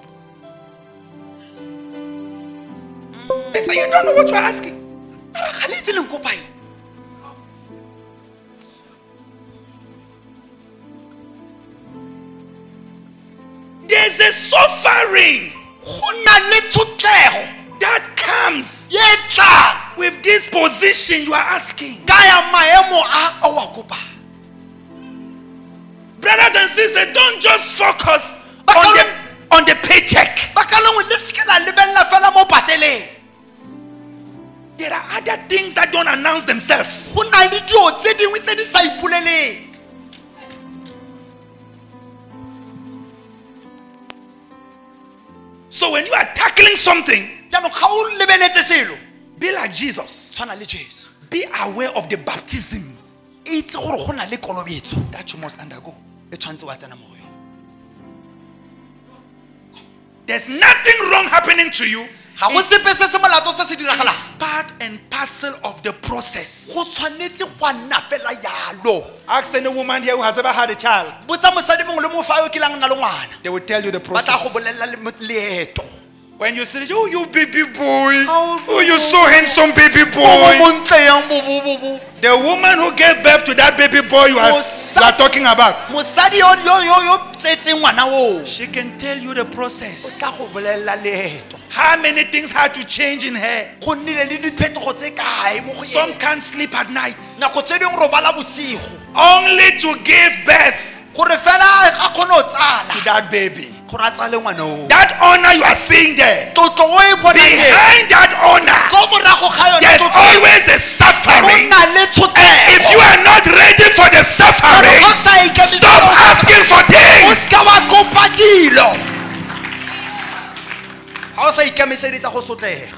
They say you don't know what you are asking. Ara ga le itse le nkopa eng. There's a suffering Go na le tshotlego that comes ye tla with this position you are asking. ka ya maemo a o wa kopa. Brothers and sisters, don't just focus But on how the, on the paycheck. Ba ka lengwe le se ke la lebella fela mo pateleng. There are other things that don't announce themselves. Go na le dio tse dingwe tse di sa ipoleleng. So when you are tackling something, Jaanong ga o lebeletse selo, be like Jesus. tshwana le Jesu. Be aware of the baptism Itse gore go na le kolobetso that you must undergo. e tshwantse wa tsena mo go yone. There's nothing wrong happening to you. Ga go sepe se se molato se se diragalang. It's part and parcel of the process. Go tshwanetse gwa nna fela yalo. Ask any woman here who has ever had a child. Botsa mosadi mongwe le mongwe fa yo kilang nna le ngwana. They will tell you the Ba tla go process. bolella le leeto. When you say, oh, you baby boy. Oh, Oh, you so handsome baby Bo boy. montle yang bo bo bo bo. The woman who gave birth to that baby boy you are, you are talking about. Mosadi yo yo yo yo tsetseng ngwana o. She can tell you the process. Tla go bolella leeto. How many things had to change in her. Go nnile le diphetogo tse kae mo go Some yena. can't sleep at night. Nako tse dingwe robala bosigo. Only to give birth Gore fela a kgone o tsala. to that baby. Gore a tsale ngwana o. That honor you are seeing there. Tlotlo o e bonang e. Behind that honor, Ko morago ga yone there's tlotlo. always a Go suffering. na le tshotlego. If you are not ready for the suffering, Go sa ikemisetsa stop go- asking for O things. ska wa kopa dilo. Ga o sa ikemiseditsa go sotlega.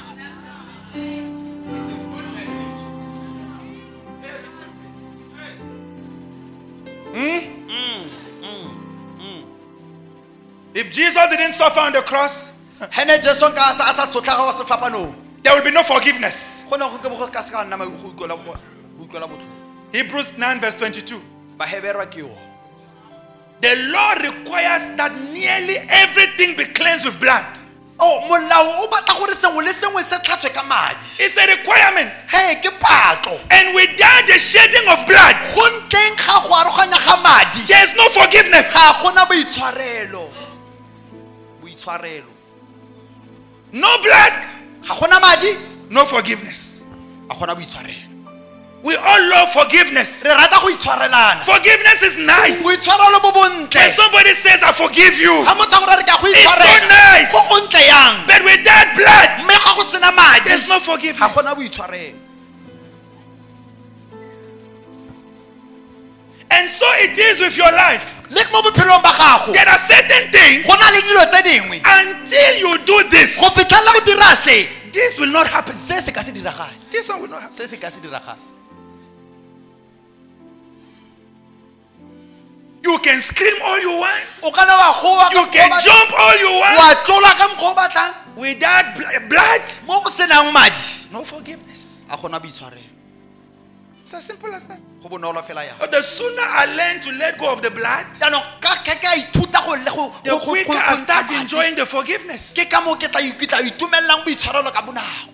If Jesus didn't suffer on the cross, Hene Jesu ka sa sa tsotlega go se fapano. there will be no forgiveness. Go ne go ke bo ka se ka nna ma go utlwela mo go utlwela motho. Hebrews nine verse twenty-two. Ba heberwa ke yo. The law requires that nearly everything be cleansed with blood. Oh, molao o batla gore sengwe le sengwe se tlhatswe ka madi. It's a requirement. He ke patlo. And without the shedding of blood, Go nteng ga go aroganya ga madi. there's no forgiveness. Ga gona boitshwarelo. Boitshwarelo. No blood, Ga gona madi, no forgiveness. ga gona boitshwarelo. We all love forgiveness. Re rata go itshwarelana. Forgiveness is nice. Boitshwarelo bo When bontle. somebody says, I forgive you, Ga motho a gore re ka go it's so itshwarela. nice. Go go ntle yang. But without blood, Mme ga go sena madi, there's no ga gona forgiveness. boitshwarelo. And so it is with your life. Le mo bophelong ba gago. There are certain things, Go na le dilo tse dingwe. until you do this, Go fitlhela go dira se. this will not happen. Se se ka se diragale. This one will not happen. Se se ka se diragale. You can scream all you want. O kana wa goa ka You can mokgwa o batlang. jump all you want. Wa tlola ka mokgwa o batlang. Without bl- blood, Mo go senang madi, no forgiveness. a gona boitshwarelo. It's as simple as that. Go bonolo fela ya. But the sooner I learn to let go of the blood, Jaanong ka ka ka ithuta go le go the go- go- quicker go- I go start ntsha madi. enjoying the forgiveness. Ke ka moo ke tla ik- ke tla itumellang boitshwarelo ka bonako.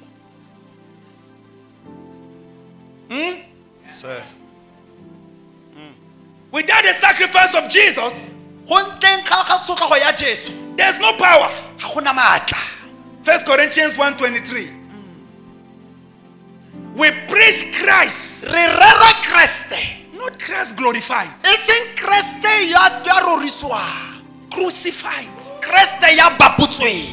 Sir. Without the sacrifice of Jesus, Go ntleng ga ga tshotlego ya Jesu there's no power. ga gona maatla. First Corinthians one twenty-three. We preach Christ, Re rera Kriste, not Christ glorified, e seng Kriste ya ya rorisiwa, crucified. Kriste ya baputsweng.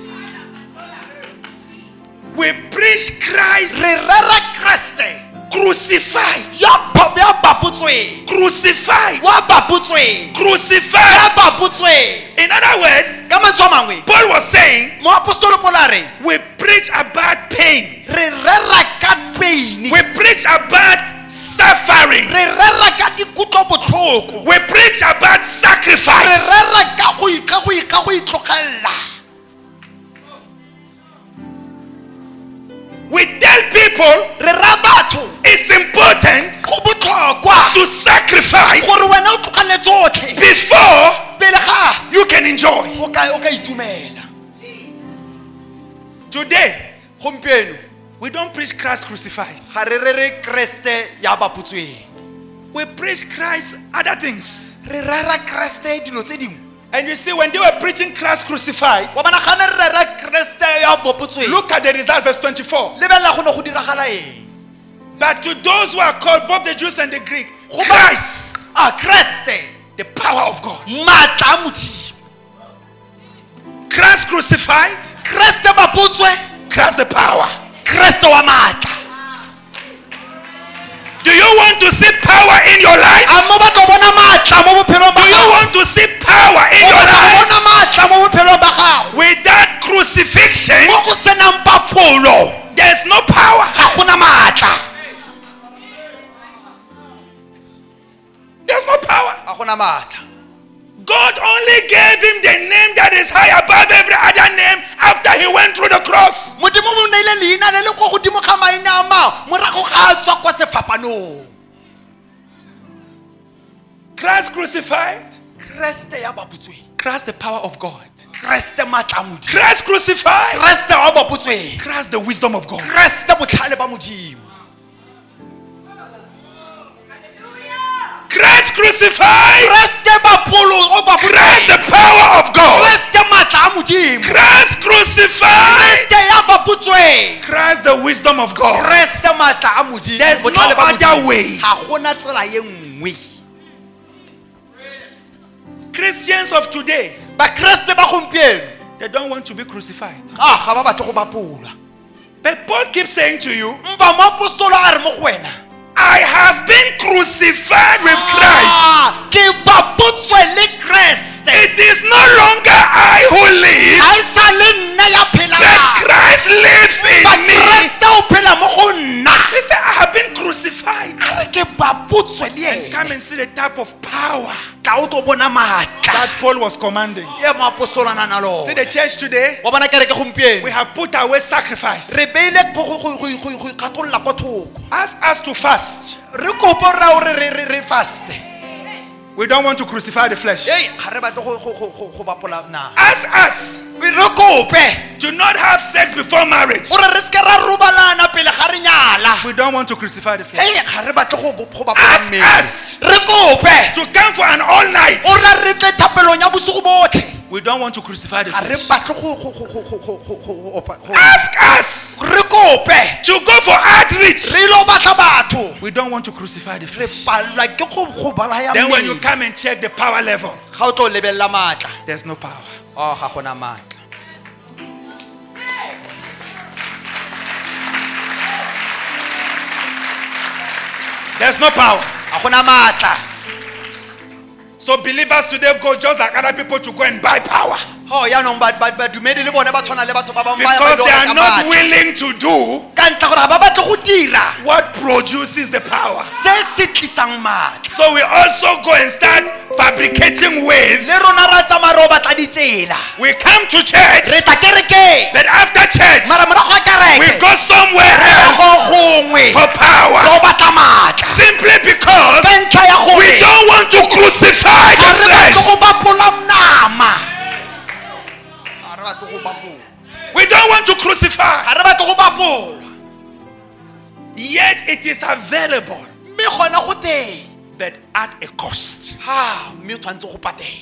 We preach Christ Re rera Kriste crucified, ya ba- ya baputsweng, crucified, wa baputsweng, ya crucified. baputsweng. In other words, Ka mantswe a mangwe, Paul was saying, moapostolo Paul a re, we preach about pain, re rera ka pain, we preach about suffering, re rera ka dikutlo botlhoko, we preach about re sacrifice. rera ka go i- ka go i- ka go itlogela. We tell people Re ra batho it's important go botlhokwa to sacrifice gore wena o tlogele tsotlhe before pele ga you can enjoy. o ka o ka itumela. Today, Gompieno we don't preach Christ crucified. ga re re re Kriste ya baputsweng, We preach Christ other things. re rera Kriste dilo tse dingwe. And you see, when they were preaching Christ crucified, Wa bona ga ne re rera Kriste ya baputsweng, look at the result, verse twenty-four. lebella go ne go diragala eng. But to those who are called, both the Jews and the Greek, Go ba- Christ, Ah, Kriste the power of God. maatla a Modimo, Christ crucified, Kriste baputswe, Christ the power. Kriste wa maatla. Do you want to see power in your life? A mo batla go bona maatla mo bophelong ba Do you gago? want to see power in O your batla go life? bona maatla mo bophelong ba gago? Without crucifixion, Mo go senang papolo there's no power. ga gona maatla, There's no power. ga gona maatla. God only gave him the name that is high above every other name after he went through the cross. Modimo mo neile leina le le go godimo ga maina a mangwe morago ga a tswa kwa sefapanong. Christ crucified, Kriste ya baputsweng, Christ the power of God. Kriste maatla a Modimo, Christ crucified, Kriste wa baputsweng, Christ the wisdom of God. Kriste botlhale ba Modimo, Christ crucified, Kriste bapolo o Christ baputsweng, the power of God. Kriste maatla a Modimo, Christ crucified, Kriste ya baputsweng, Christ the wisdom of God. Kriste maatla a Modimo. There's no botlhale ba other Modimo. way. Ga gona tsela ye nngwe. Christians of today, Ba Kriste ba gompieno they don't want to be crucified. ah ga ba batle go bapolwa. But Paul keeps saying to you, Mpa moapostolo a re mo go wena, I have been crucified with Christ. ah, ke baputswe le Kriste. It is no longer I who live, Ha e sa le nna ya but phelang, Christ lives ba in me. Kriste o phela mo go nna. He said, I have been crucified. A re ke baputswe le And come ene. and see the type of power Tla o tlo bona maatla that Paul was commanding. ye moapostolo a nang le See ona. the church today, Wa bona kereke we gompieno have put away sacrifice. re beile go go go go go ikgatolola ko thoko. Ask us to fast. Re kopo ra o re re re re faste. We don't want to crucify the flesh. Hey, ga re batle go go go go bapola na. Ask us Re kope to not have sex before marriage. o re re ska ra robalana pele ga re nyala. We don't want to crucify the flesh. Hey, ga re batle go go bapola Ask mmele. us Re kope to come for an all night. o re re tle thapelong ya bosigo botlhe. We don't want to crucify the Ga re flesh. batle go go go go go go go go opa- go- Ask us re kope to go for outreach. re lo batla batho. We don't want to crucify the Re flesh. palwa ke go go balaya Then when you mmele. come and check the power level, Ga o tlo lebella matla, there's no power. oh ga gona matla. There's no power. Ga gona matla. So believers today go just like other people to go and buy power Oh ya no ba ba ba dumedi le bone ba tshwana le batho ba bangwe ba because ba they ile are go not reka matla. willing to do Ka ntla gore ga ba batle go dira what produces the power. se se tlisang matla. So we also go and start fabricating ways. Le rona ra tsamaya re o batla ditsela. We come to church, Re tla kerekeng, but after church, mara morago ga kereke we go somewhere re else go gongwe for power. go batla matla. Simply because Ka ntlha ya we gore don't want to crucify ga the re batle flesh. go bapola it is available, mme gona go teng but at a cost. ha mme o tshwanetse go patela.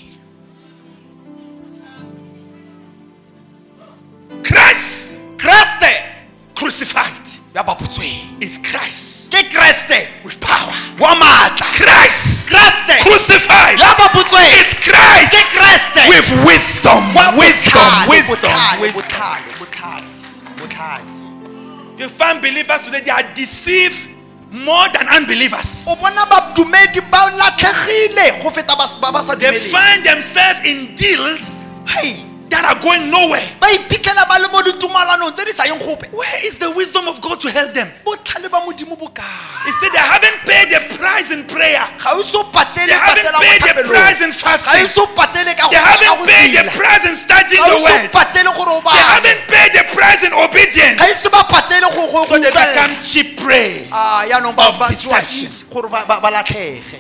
Christ Kreste crucified ya baputsweng is Christ ke Kreste with power. wa matla. Christ Kreste crucified ya baputsweng is Christ ke Kreste with wisdom. wa Wisdom, botlhale, wisdom, botlhale, wisdom. botlhale, botlhale, botlhale. You find believers today, they are deceived more than unbelievers. O bona badumedi ba latlhegile go feta ba ba sa They dumeleng. find themselves in deals Hey, that are going nowhere. ba iphitlhela ba le mo ditumalanong tse di sa yeng gope. Where is the wisdom of God to help them? Botlhale ba modimo bo kae? He said they haven't paid the price in prayer. Ga o so patele They haven't patela paid the mo price in Ga fasting. o so patele ka They go- ka haven't go paid the sila. price in studying Ga the o so word. patele gore o They bale. haven't paid the price in obedience. Ga ise ba patele go go So they utlwela. become cheap prey. Ah, yaanong ba of ba deception. tswa gore ba ba ba latlhege.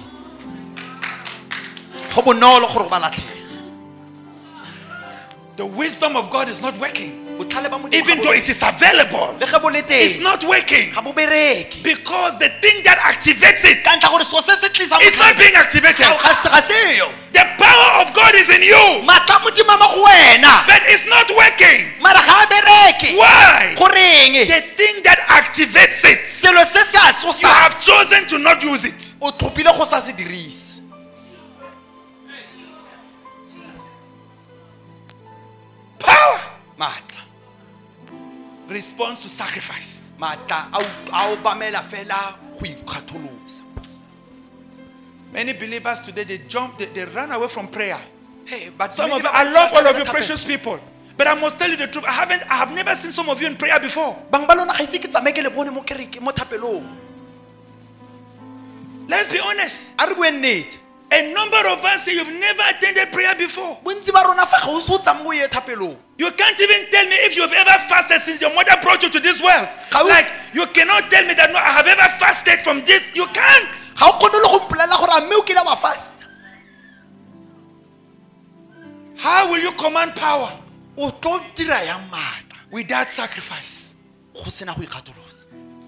Go bonolo gore ba latlhege. The wisdom of God is not working. Botlhale ba modimo Even ga though bo- it is available, le ge bo le teng, it's not working. ga bo bereke. Because the thing that activates it Ka ntlha gore selo se se tlisang is not botlhale, being activated. ga- ga se- ga seyo. The power of God is in you, Matla a modimo a mo go wena, but it's not working. mara ga a bereke. Why? Goreng? The thing that activates it, Selo se se a you tsosa, have chosen to not use it. o tlhophile go sa se dirise. Power Matla, responds to sacrifice. matla a o- a o bamela fela go ikgatholosa. Many believers today, they jump, they, they run away from prayer. Hey, but Some maybe of you, ba- I love all of you ba- precious people, but I must tell you the truth. I haven't, I have never seen some of you in prayer before. bang ba lona ga ise ke tsamaye ke le bone mo kereke mo thapelong. Let's be honest. A re bue nnete. A number of us say you've never attended prayer before. Bontsi ba rona fa ga o se o tsamaye o ye thapelong. You can't even tell me if you've ever fasted since your mother brought you to this world. How- Like, you cannot tell me that no, I have ever fasted from this. You can't. Ga o kgone le go mpolelela gore a mme o kile wa fasta. How will you command power O tlo dira yang matla without sacrifice? go sena go ikgatholosa.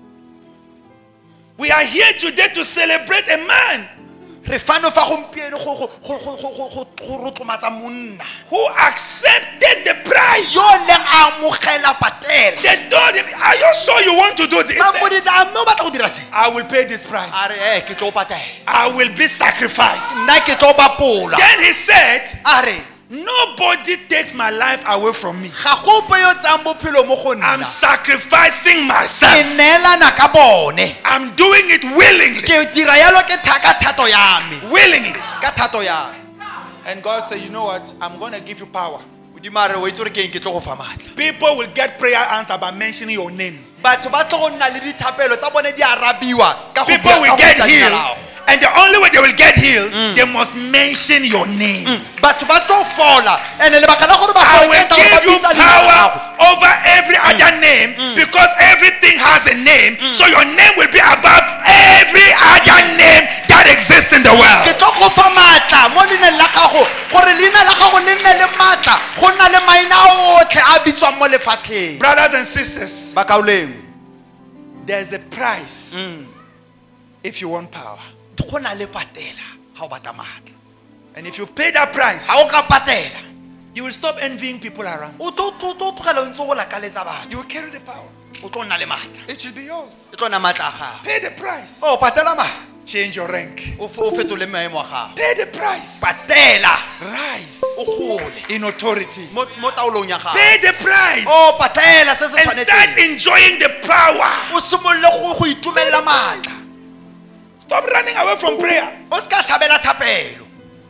We are here today to celebrate a man Re fano fa gompieno go go go go go go go rotlomatsa monna who accepted the price. yo leng a amogela patela. They told him, are you sure you want to do this? Ba moditse a mme o batla go dira se. I will pay this price. A re eh ke tlo patela. I will be sacrificed. Nna ke tlo bapola. Then he said, A re nobody takes my life away from me. ga go pe yo tsang bophelo mo go I'm nna. sacrificing Ke myself. neelana ka bone. I'm doing it willingly. Ke dira yalo ke thaka thato ya me. Willingly. Ka thato ya me. And God said, you know what? I'm going to give you power. Modimo a re o itse gore ke eng ke tlo go fa matla. People will get prayer answered by mentioning your name. Batho ba tlo go nna le dithapelo tsa bone di arabiwa ka go People bua- will ka go get bitsa leina healed. la gago. And the only way they will get healed, they must mention your name. Batho ba tlo fola ene lebaka la gore ba I fole will ke tla give go you bitsa leina la power gago. over every other name because everything has a name. So your name will be above every other name that exists in the Ke world. tlo go fa matla mo leineng la gago gore leina la gago le nne le matla go nna le maina otlhe a bitswang mo lefatsheng. Brothers and sisters, Ba kaoleng there's a price if you want power. go na le patela ga o batla matla. And if you pay that price, Ga o ka patela you will stop envying people around. o tlo tlo tlo tlogela o ntse go lakaletsa batho. You will carry the power. O tlo nna le matla. It should be yours. E tlo nna matla a gago. Pay the price. O patela ma. Change your rank. O fe- o fetole maemo a gago. Pay the price. Patela Rise o gole in authority. mo mo taolong ya gago. Pay the price. O patela se se And start tshwanetseng. enjoying the power. O simololle go go itumelela matla. Stop running away from prayer. O se ka tshabela thapelo.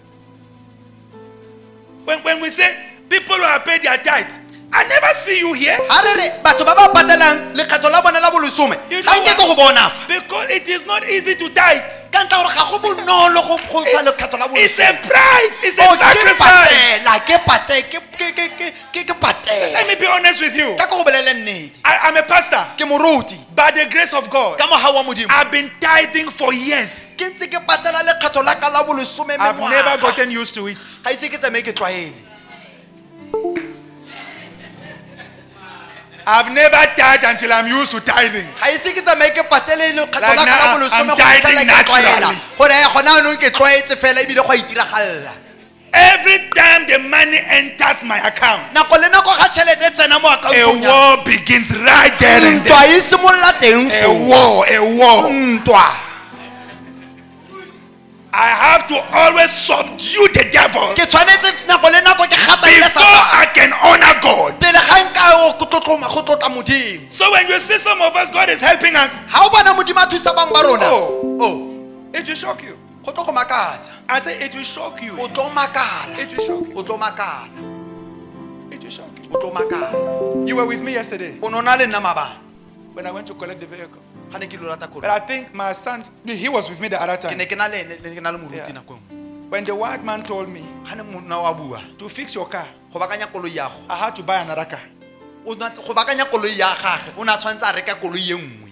When, when we say people who have paid their tithe, I never see you here. Ha re re batho ba ba patelang lekgetho la bone la bolesome You ga know nke go what? bona fa. Because it is not easy to tithe. Ka ntla gore ga go bonolo go go fa lekgetho la It's bolesome. a price. It's a O ke sacrifice. patela ke pate ke ke ke ke ke ke patela. Let me be honest with you. Ka go bolele nnete. I, I'm a pastor. Ke moruti By the grace of God, ka mogau wa modimo. I've been tithing for years. Ke ntse ke patela lekgetho la ka la bolesome I've mengwaga. never gotten used to it. Ga ise ke tsamaye ke tlwaele. I've never tithed until I'm used to tithing. ga ise ke tsamaye ke patele le kgetho Like la ka now, la I'm- bolesome I'm go fitlhela tithing ke tlwaela naturally. gore e gona anong ke tlwaetse fela ebile go a itiragalla Every time the money enters my account, nako le nako ga tšhelete e tsena mo a accountong ya war begins right there and ntwa there. e simolola teng A foo. war, a war. ntwa I have to always subdue the devil ke tshwanetse nako le nako ke gataile before Satane I can honor God. pele ga nka go tlotloma go tlotla modimo So when you see some of us, God is helping us. ga o bona modimo a thusa bang ba rona Oh. oh It will shock you. go tlo go makatsa I say it will shock you. o tlo makala It will shock you. o tlo makala It will shock you. o tlo makala You were with me yesterday o no na le nna mabana when I went to collect the vehicle. ga ne ke lo lata But koloi I think my son, he was with me the other ke time. ne ke na le ke na le moruti Yeah. nako engwe When the white man told me ga ne monna wa bua to fix your car, go bakanya koloi ya go I had to buy another car. o na go bakanya koloi ya gage o na tshwantse a reka koloi ye nngwe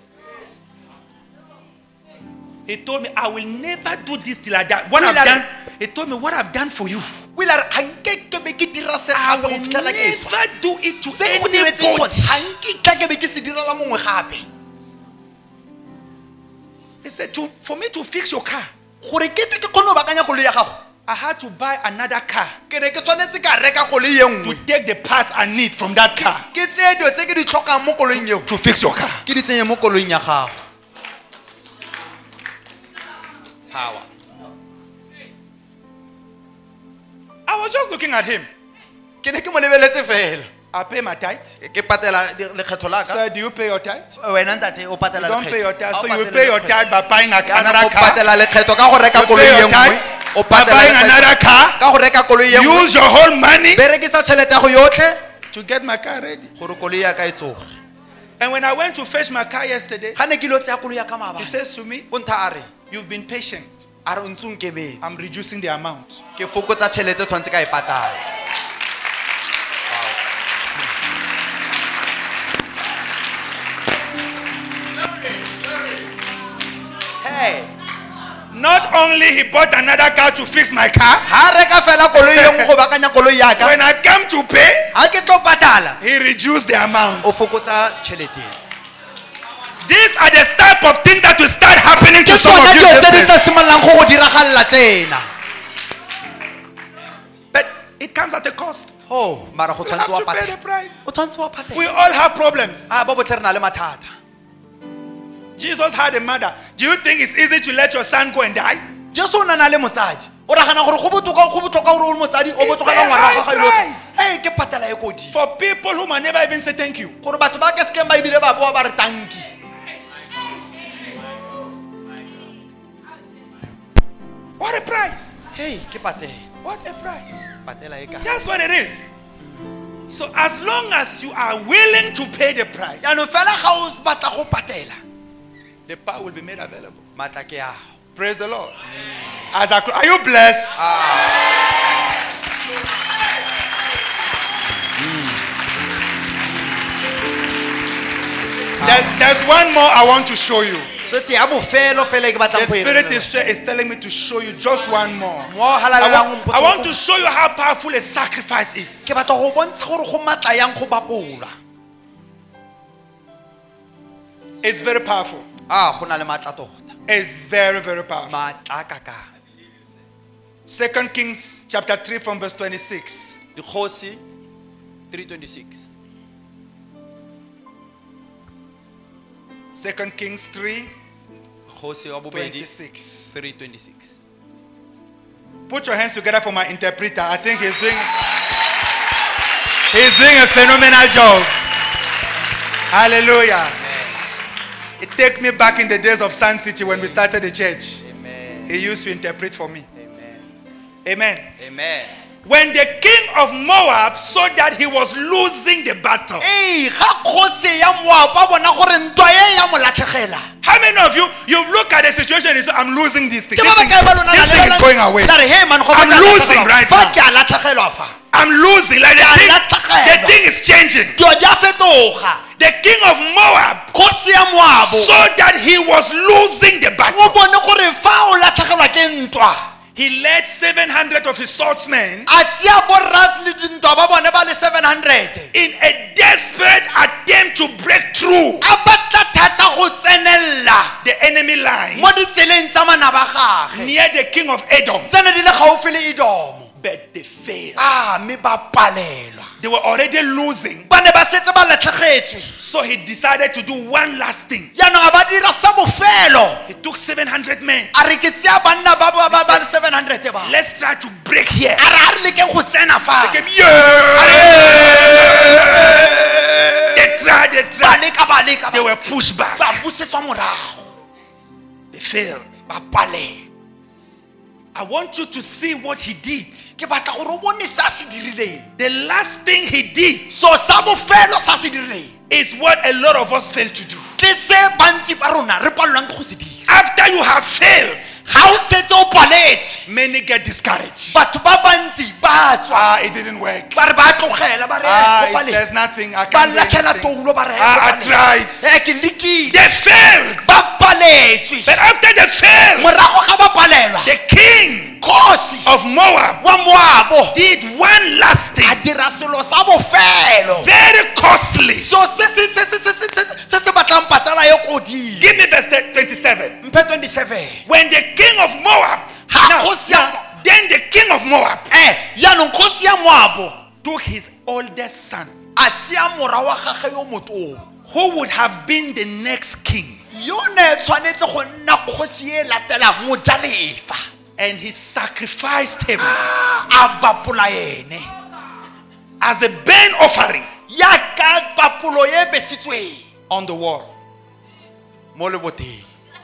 He told me, I will never do this till I die. What I've Will I- done, he told me what I've done for you. o ile a re ga nke ke be ke dira se I gape go will fitlhela ke swa never do it to se go diretseng anybody. sone ga nke tla ke be ke se direla mongwe gape He said, to, for me to fix your car, gore ke tle ke kgone go bakanya koloi ya gago I had to buy another car ke ne ke tshwanetse ka reka koloi ye to nngwe take the parts I need from that car ke tseye dilo tse ke di tlhokang mo koloing eo to fix your car. ke di tsenye mo koloing ya gago power I was just looking at him. ke ne ke mo lebeletse fela I pay my tithe. ke patela di- lekgetho la ka Sir, do you pay your tithe? wena ntate o You patela don't pay your tithe. Ha o So you patela pay your lekgetho. tithe by buying a- Jaanong another o car. patela lekgetho ka go reka You koloi pay ye your nngwe tithe o by patela buying lekgetho another car. ka go reka koloi ye nngwe Use your whole money berekisa tšhelete ya go yotlhe to get my car ready. gore koloi ya ka e tsoge And when I went to fetch my car yesterday, ga ne ke ilo tseya koloi ya ka he maabane says to me, o ntha a re you've been patient. a re o ntse o nkemetse I'm reducing the amount. ke fokotsa tšhelete tshwanetse ka e patala hey Not only he bought another car to fix my car, ga reka fela koloi ye nngwe go bakanya koloi ya ka when I come to pay, ga ke tlo patala he reduced the amount. o fokotsa tšhelete These are the type of things that will start happening to ke some of tsona you. dilo this tse di place. tla simololang go go diragalela tsena But it comes at a cost. o mara go You tshwanetse wa have to pay the patela price. o tshwanetse wa patela We all have problems. a ba botlhe re na le mathata Jesus had a mother. Do you think it's easy to let your son go and die? jesu o na na le motsadi o ragana gore go botoka go botlhoka gore o le motsadi o It's botlogela a ngwana high wa gago price. e ke patela e kodi For people who might never even say thank you. gore batho ba ke sekeng ba ebile ba boa ba re tanki What a price. hei ke patela What a price. patela e ka That's what it is. So as long as you are willing to pay the price, yaanong fela ga o batla go patela the power will be made available. matla ke yago Praise the Lord. As I, are you blessed? There, there's one more I want to show you. tsetse ya bofelo fela e ke The batlang go e Spirit lebelela. is, is telling me to show you just one more. mo o I halalelang want, o I want mpotse to show you how powerful a sacrifice is. ke batla go bontsha gore go matla yang go bapola It's very powerful. a go na le matla tota It's very, very powerful. matla ka ka Second Kings chapter three from verse twenty-six. dikgosi three twenty-six Second Kings three kgosi wa bobedi twenty-six. three twenty-six Put your hands together for my interpreter. I think he's doing he's doing a phenomenal job. Hallelujah. It take me back in the days of Sun City when we started the church. amen He used to interpret for me. amen Amen. amen When the king of Moab saw that he was losing the battle. ei ga kgosi ya moapo a bona gore ntwa e ya mo latlhegela How many of you you look at the situation and you say, I'm losing this thing. ke This ba ba thing, kae ba lona this thing is going away. la re hey man go I'm fa ke a losing latlhegelwa. right fa now. ke a latlhegelwa fa I'm losing. Like the Ke a thing, latlhegelwa. the thing is changing. dilo di a fetoga The king of Moab kgosi ya moabo saw that he was losing the o battle. bone gore fa o latlhegelwa ke ntwa he led seven hundred of his swordsmen a tšea borra le dintwa ba bone ba le seven hundred in a desperate attempt to break through a batla thata go tsenelela the enemy lines mo ditseleng tsa manaba gage near the king of Edom. tsene di le gaufi le Edomo But they failed. a mme ba palelwa They were already losing. ba ne ba setse ba latlhegetswe So he decided to do one last thing. yaanong a ba dira sa bofelo He took seven hundred men. a re ke tšea banna ba ba ba ba le seven hundred ba Let's try to break here. a re a re lekeng go tsena fa They came, yeah! They tried, they ba tried. leka ba leka They ba were pushed back. ba busetswa morago They failed. ba palela I want you to see what he did. ke batla gore o bone se a se dirileng The last thing he did so sa bofelo sa se dirileng is what a lot of us fail to do. ke se bantsi ba rona re palelwang ke go se dira After you have failed, ga o setse o paletswe many get discouraged. batho ba bantsi ba tswa Ah, it didn't work. ba re ba tlogela ba re Ah, o it's, paletswe. there's nothing. I ba can't do latlhela anything. toulo ba re Ah, I tried. eh ke lekile They failed. ba paletswe But after they failed, morago ga ba palelwa the king kgosi of Moab wa Moabo did one last a thing, dira selo sa bofelo very costly. so se se se se se se se se se batlang patala yo kodile Give me verse twenty-seven. mphe twenty-seven When the king of Moab, Ha, now, kgosi ya- now, then the king of Moab eh yaanong kgosi ya Moabo took his oldest son, a tšea mora wa gage yo motoo who would have been the next king, yo ne tshwanetse go nna kgosi e latelang mojalefa and he sacrificed him a bapola ene as a burnt offering ya ka papolo ye besitsweng on the wall. mo leboteng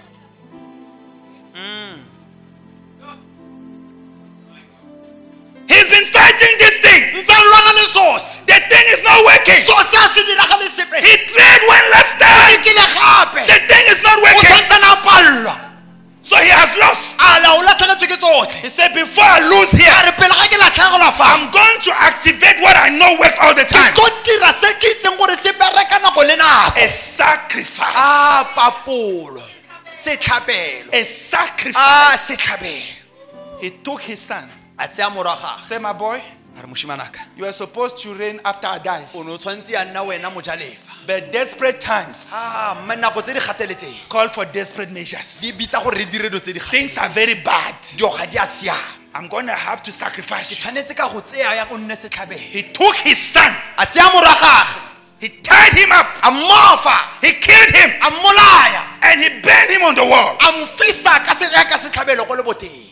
He's been fighting this thing. ntse a lwana le sose The thing is not working. sose a se diragale sepe He tried one last time. kile gape The thing is not o working. santsane a pallwa So he has lost. a la o latlhegetswe ke tsotlhe He said, before I lose a here, re pele ga ke latlhegelwa fa I'm going to activate what I know works all the ke time. tlo dira se ke itseng gore se bereka nako le nako A sacrifice. a papolo setlhabelo A a sacrifice. setlhabelo He took his son. a tseya mora gage Say, my boy, a re mošimanaka you are supposed to reign after I die. o ne o tshwanetse ya nna wena mojalefa But desperate times a mme nako tse di gateletseng call for desperate measures. di bitsa gore re dire dilo tse di Things are very bad. dioga di a siama I'm going to have to sacrifice ke you. tshwanetse ka go tseya ya go nne setlhabelo He took his son. a tseya mora gage He tied him up. a mmofa He killed him. a mmolaya And he burned him on the wall. a mfisa ka sereka ka setlhabelo go le boteng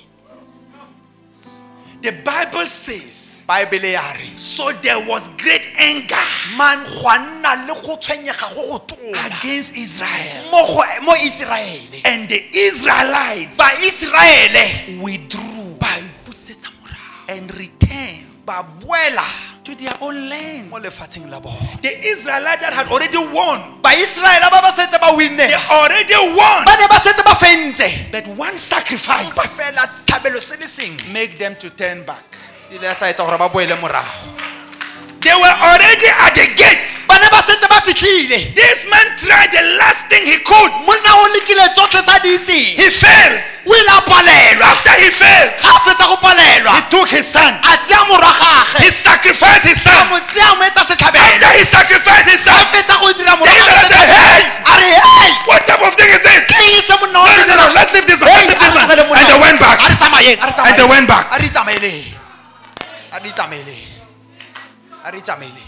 The Bible says, baebele ya re so there was great anger man gwa nna le go tshwenyega go go tona against Israel. mo go- mo Iseraele And the Israelites ba Iseraele withdrew ba ipusetsa morago and returned ba boela to their own land. mo lefatsheng la bone The Israelites that had already won, ba Iseraele ba ba setse ba winne they already won. ba ne ba setse ba fentse But one sacrifice ba fela tlhabelo se le sengwe make them to turn back. ile ya sa etsa gore ba boele morago They were already at the gate. ba ne ba setse ba fitlhile This man tried the last thing he could. monna o lekile tsotlhe tsa di itseng He failed. o ile a palelwa After he failed, ga a fetsa go palelwa he took his son. a tseya mora gage He sacrificed his a son. mo tseya mo etsa After setlhabelo he sacrificed his a son, fetsa go dira the mora Israelites said, hey, a re hey what type of thing is this? ke eng se monna No, wa no, se no, no, dirang? let's leave this one. Hey, Let's leave this a one. re tlogele And they monna. went back. a re tsamayeng a re And they went back. a re tsamaeleng a re tsamaeleng a re tsamaeleng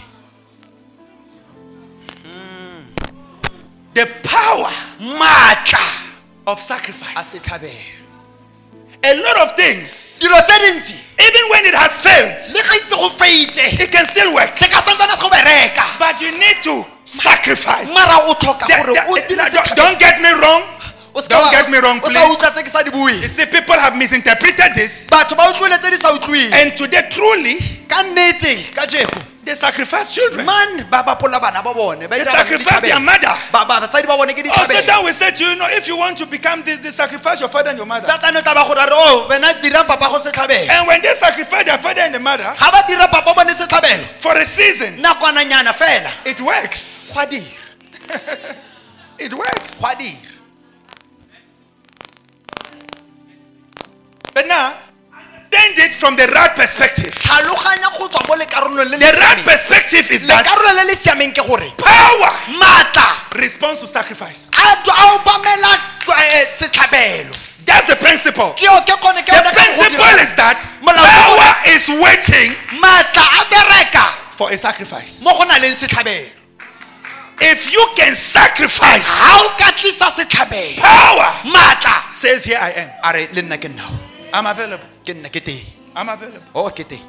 The power maatla of a sacrifice. setlhabelo A lot of things, dilo tse dintsi even when it has failed, le ga itse go feitse it can still work. se ka santsane se go bereka But you need to sacrifice. mara o tlhoka The- gore o the- dire don't- setlhabelo. don't get me wrong. O ska Don't ba- get me wrong, o sa please. utlwa tse ke sa di bue You see, people have misinterpreted this. batho ba utlwile tse di sa utlwing And today, truly, ka nnete ka jeko they sacrifice children. man ba bapola bana ba bone ba They dira bana sacrifice their ditlhabelo. mother. Ba- ba- basadi ba bone ke Oh, ditlhabelo Satan will say to you, no, if you want to become this, this sacrifice your father and your mother. satane o tla ba gore a re o wena dirang papa go setlhabelo And when they sacrifice their father and the mother, ga ba dira papa bone setlhabelo for a season, nakwananyana fela it works. gwa dira It works. gwa dira But now, understand it from the right perspective. tlhaloganya go tswa mo lekarolong le le The right siameng. perspective is that lekarolo le le siameng ke gore power maatla responds to sacrifice. a tswa a obamela eh, setlhabelo. That's the principle. ke o ke kone ke The yone ka go principle dira. is that Molao- power is waiting maatla a bereka for a sacrifice. mo go na leng setlhabelo. If you can sacrifice, ha o ka tlisa setlhabelo power maatla says, here I am. a re le nna ke nnao I'm available. ke nna ke teng I'm available. o ke teng.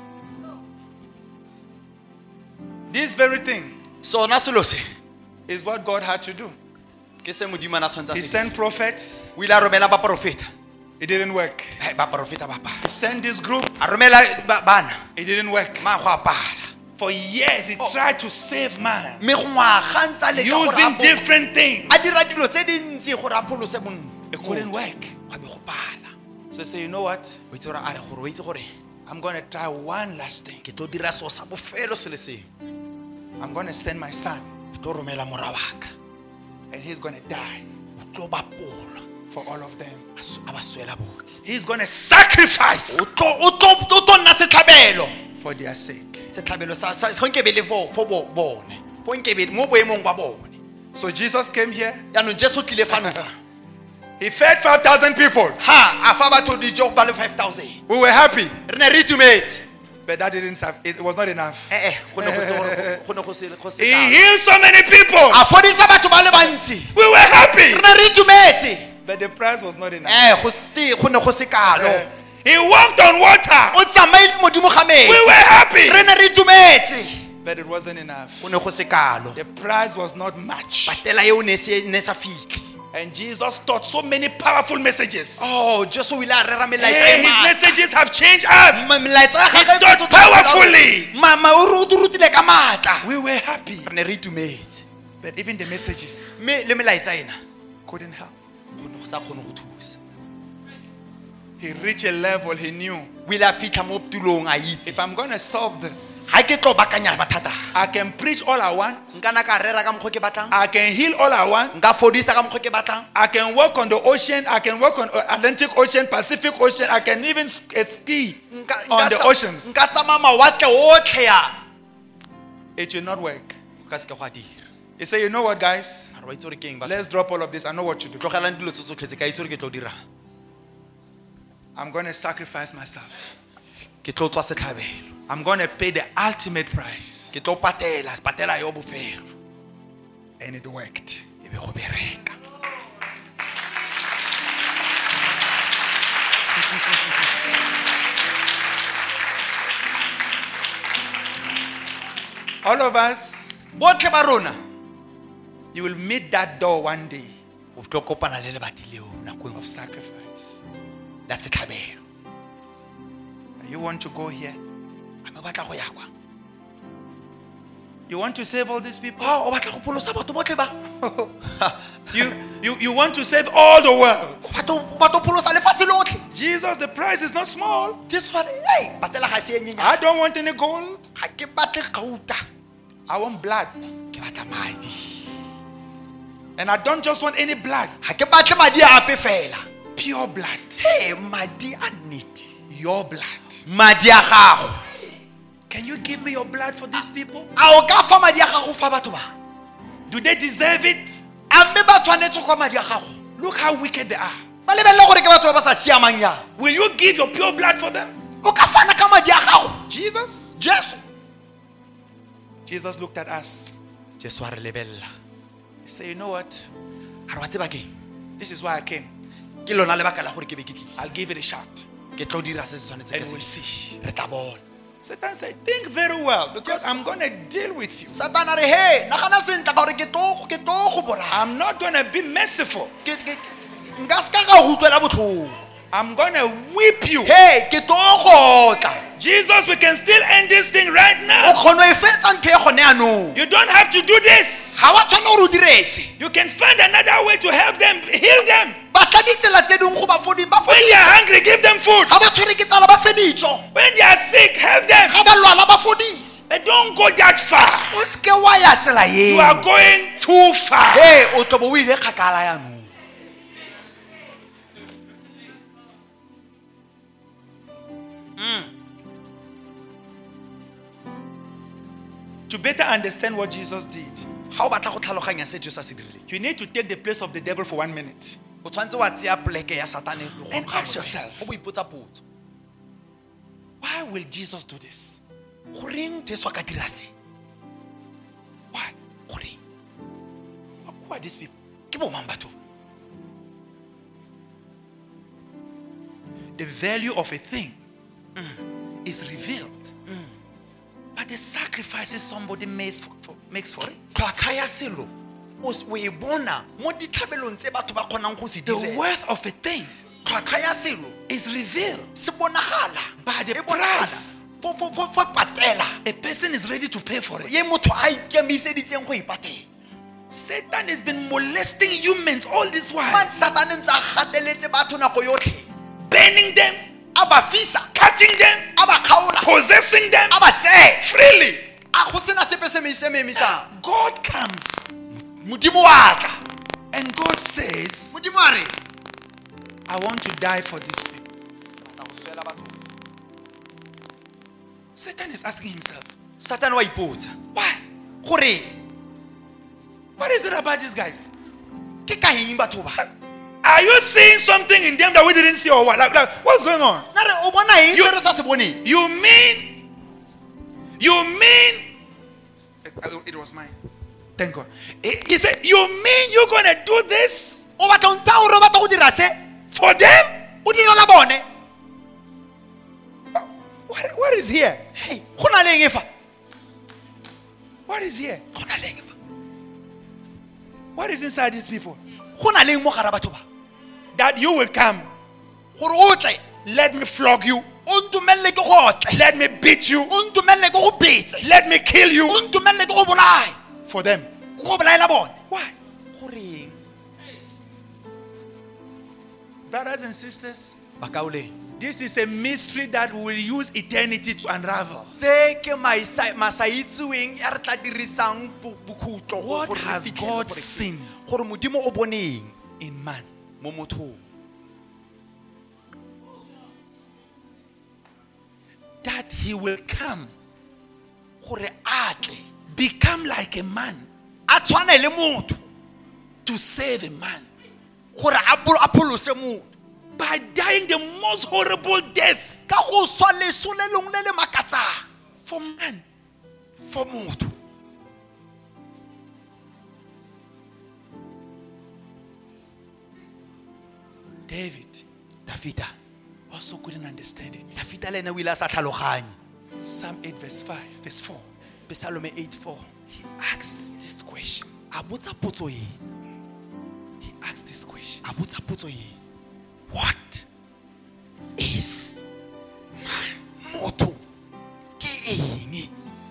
This very thing sona selo se is what God had to do. ke se modimo a tshwantsa He se sent prophets. o ile a romela baprofeta. It didn't work. Hey, baprofeta ba pa He sent this group. a romela ba- bana It didn't work. ma go a pala For years, he tried to save man me go ngwaga ntse a leka gore a using bo- different things. a dira dilo tse dintsi gore a pholose monna. It couldn't work. Ga be go pala So say, you know what? o itse gore a re gore o itse gore I'm going to try one last thing. ke tlo dira seo sa bofelo se le seng. I'm going to send my son, ke tlo romela mora waka and he's going to die o tlo ba pola for all of them. a s- a ba swela botse. He's going to sacrifice o tlo o tlo o tlo nna setlhabelo for their sake. setlhabelo sa sa go nkebe le fo fo bo- bone fo nkebe mo boemong ba bone. So Jesus came here. yaanong jesu o tlile fano fa He fed five thousand people. ha a fa batho dijo ba le five thousand We were happy. re ne re itumetse. But that didn't serve. It was not enough. eh eh go ne go se gore- go ne go se go se He kalo. healed so many people. a fodisa batho ba le bantsi We were happy. re ne re itumetse. But the price was not enough. eh go se go ne go se kalo. Uh, he walked on water. o tsamaile modimo ga We metsi were happy. re ne re itumetse. But it wasn't enough. go ne go se kalo. The price was not much. patela eo ne se ne sa fitlhe. And Jesus taught so many powerful messages. oh jesu o ile a rera melaetsa Hey, e his matla. messages have changed us. Ma- melaetsa ya He gagwe e taught fetotse powerfully. bophelo. Ma- ma- o re- o di rutile ka maatla. We were happy. re ne re itumetse. But even the messages mme le melaetsa ena couldn't help. go ne go sa kgone go thusa. He reached a level he knew. o ile a fitlha mo tulong a itse If I'm going to solve this, ga ke tlo bakanya mathata I can preach all I want. nkana ka rera ka mokgwa ke batlang, I can heal all I want. nka fodisa ka mokgwa ke batlang, I can walk on the ocean. I can walk on Atlantic Ocean, Pacific Ocean. I can even s- uh, ski Nka- on nka the tsa- oceans. nka tsamaya mawatle otlhe ya It will not work. go ka se ke go a dira. You say, you know what, guys? a re wa itse gore keng batho Let's drop all of this. I know what to do. tlogelang dilo tse tsotlhe tse ka itse gore ke tlo dirang, I'm going to sacrifice myself. ke tlo tswa setlhabelo, I'm going to pay the ultimate price. ke tlo patela patela yo bofelo. And it worked. E be go bereka. All of us, botlhe ba rona you will meet that door one day o tlo kopana le lebati leo nako of sacrifice. la setlhabelo. You want to go here? a me batla go ya kwa You want to save all these people? o batla go pholosa batho botlhe ba You, you, you want to save all the world? batho ba tlo pholosa lefatshe lotlhe. Jesus, the price is not small. jesu a re ei patela ga se e nyenyane, I don't want any gold. ga ke batle gauta, I want blood. ke batla madi. And I don't just want any blood. ga ke batle madi a ape fela, Pure blood. ee madi a nnete, Your blood. madi a gago. Can you give me your blood for these people? a o ka fa madi a gago fa batho ba, Do they deserve it? a mme ba tshwanetse go madi a gago? Look how wicked they are. ba lebelele gore ke batho ba ba sa siamang yang. Will you give your pure blood for them? o ka fana ka madi a gago? Jesus? jesu Jesus looked at us. jesu a re lebelela He said, you know what? a re wa tseba keng, This is why I came. ke lona lebaka la gore ke be ke tlile, I'll give it a shot. ke tlo dira se se tshwanetse And ke we'll se, see. re tla bona. Satan said, think very well because I'm going to deal with you. satana re he nagana sentle ka gore ke tlo ke tlo go bolaya. I'm not going to be merciful. Ke- ke- ke- nka se ka ga go utlwela botlhoko, I'm going to whip you. he ke tlo gotla. Jesus, we can still end this thing right o now. kgone e fetsa ntho e gone yanong, You don't have to do this. ga wa tshwana gore o dire se. You can find another way to help them, heal them. batla ditsela tse dingwe go ba fodi ba When they are fodisa, hungry, give them food. ga ba tshwere ke tsala ba fe dijo, When they are sick, help them. ga ba lwala ba fodise. But don't go that far. o seke wa ya tsela You are eo, going too far. he o tlo bo o ile kgakala yanong. To better understand what Jesus did, ga o batla go tlhaloganya se Jesu a se dirileng you need to take the place of the devil for one minute. o tshwanetse wa tseya poleke ya satane le go And ask yourself. go ipotsa potso Why will Jesus do this? goreng Jesu a ka dira se Why? goreng Who are these people? ke bo mang batho The value of a thing is revealed. But the sacrifices somebody makes for, for, makes for it. tlhwatlhwa ya selo o s- o e bona mo ditlhabelong tse batho ba kgonang go se The dira worth of a thing tlhwatlhwa ya selo is revealed. se bonagala By the e bonagala price. fo fo fo fo patela A person is ready to pay for it. ye motho a ikemiseditseng go ipatela Satan has been molesting humans all this while, man satane ntse a gateletse batho nako yotlhe burning them, a ba fisa cutting them, a ba kgaola possessing them a ba tsee freely. a go sena sepe se me se me emisang God comes modimo wa tla and God says, modimo a re I want to die for these people. Satan is asking himself, satane wa ipotsa why? gore What is it about these guys? ke ka eng batho ba Are you seeing something in them that we didn't see or what? Like, like, what's going on? na re o bona eng You- se re sa se boneng You mean, you mean, it, it was mine. Thank God. He, he said, you mean you're going to do this o batla o ntha gore o batla go dira se for them? o direla bone What, what is here? hey go na le eng e fa What is here? go na le eng e fa What is inside these people? go na le eng mo gara batho ba That you will come. gore o tle Let me flog you. o ntumelele ke go tle Let me beat you. o ntumelele ke go betse Let me kill o you ntumelele ke go bolae for them. go bolaela bone Why? goreng Brothers and sisters, bakaoleng this is a mystery that we will use eternity to unravel. se ke maisa- masaitsiweng ya re tla dirisang bo- bokhutlo go- What gore re has fitlhele God gore ke- seen gore modimo o boneng in man? mo mothong That he will come, gore a tle become like a man a tshwane le motho to save a man gore a polo- a pholose motho by dying the most horrible death ka go swa leso le lengwe le le makatsang for man. for motho David Davida also couldn't understand it. Davida le ene o ile a sa tlhaloganye Psalm eight verse five, verse four. Psalm eight four He asks this question. a botsa potso e He asks this question. a botsa potso e What is motho ke eng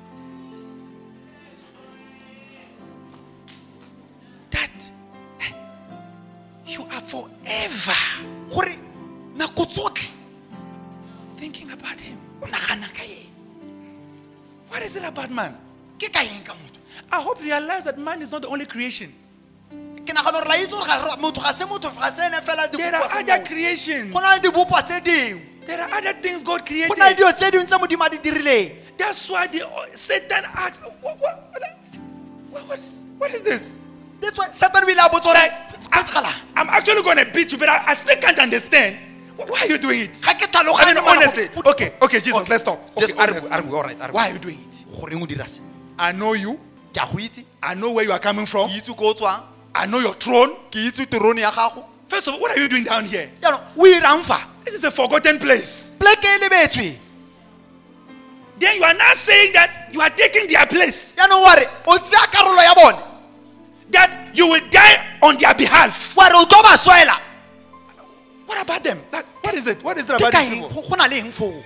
that you are forever gore nako tsotlhe thinking about him? o nagana ka eng What is it about man? ke ka eng ka motho I hope you realize that man is not the only creation. ke nagana gore la itse gore ga- motho ga se motho ga se ene fela There are other creations. go na le dibopwa tse dingwe There are other things God go created. na le dilo tse dingwe tse modimo a di dirileng That's why the Satan asks, what, what, what, what's, what is this? that's why Satan o ile a botsa gore etsagalang I'm actually going to beat you, but I, I still can't understand. Wh- Why are you doing it? ga ke I mean, tlhaloganye mara honestly. go- Okay, okay, Jesus, Okay. let's talk. Okay, Just- a re honestly. bue, a re bue, all right, a re bue. Why are you doing it? goreng o dira se I know you. ke a go itse I know where you are coming from. ke itse ko o tswang I know your throne. ke itse terone ya gago First of all, what are you doing down here? yaanong o irang fa This is a forgotten place. poleke e lebetswe Then you are now saying that you are taking their place. yaanong wa re o tseya karolo ya bone That you will die on their behalf. wa re o tlo ba swela What about them? Like, what is it? What is it ke about ka these eng people? go go na le eng foo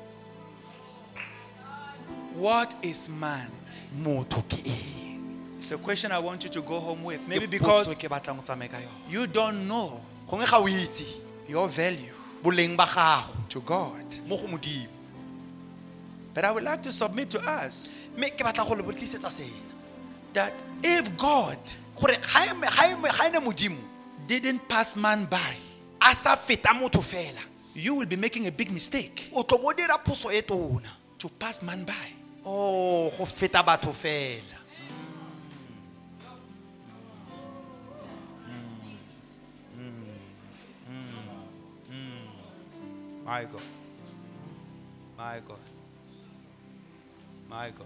What is man? motho ke eng It's a question I want you to go home with. Maybe Ke because potso ke batlang o tsamaye ka yone you don't know gongwe ga o itse your value boleng ba gago to God. mo go modimo But I would like to submit to us mme ke batla go le botlisetsa sena that if God gore ga e me- ga e me- ga e ne modimo didn't pass man by, a sa feta motho fela you will be making a big mistake o tlo bo dira phoso e tona to pass man by. Oh, go feta batho fela. My God. My God. My God.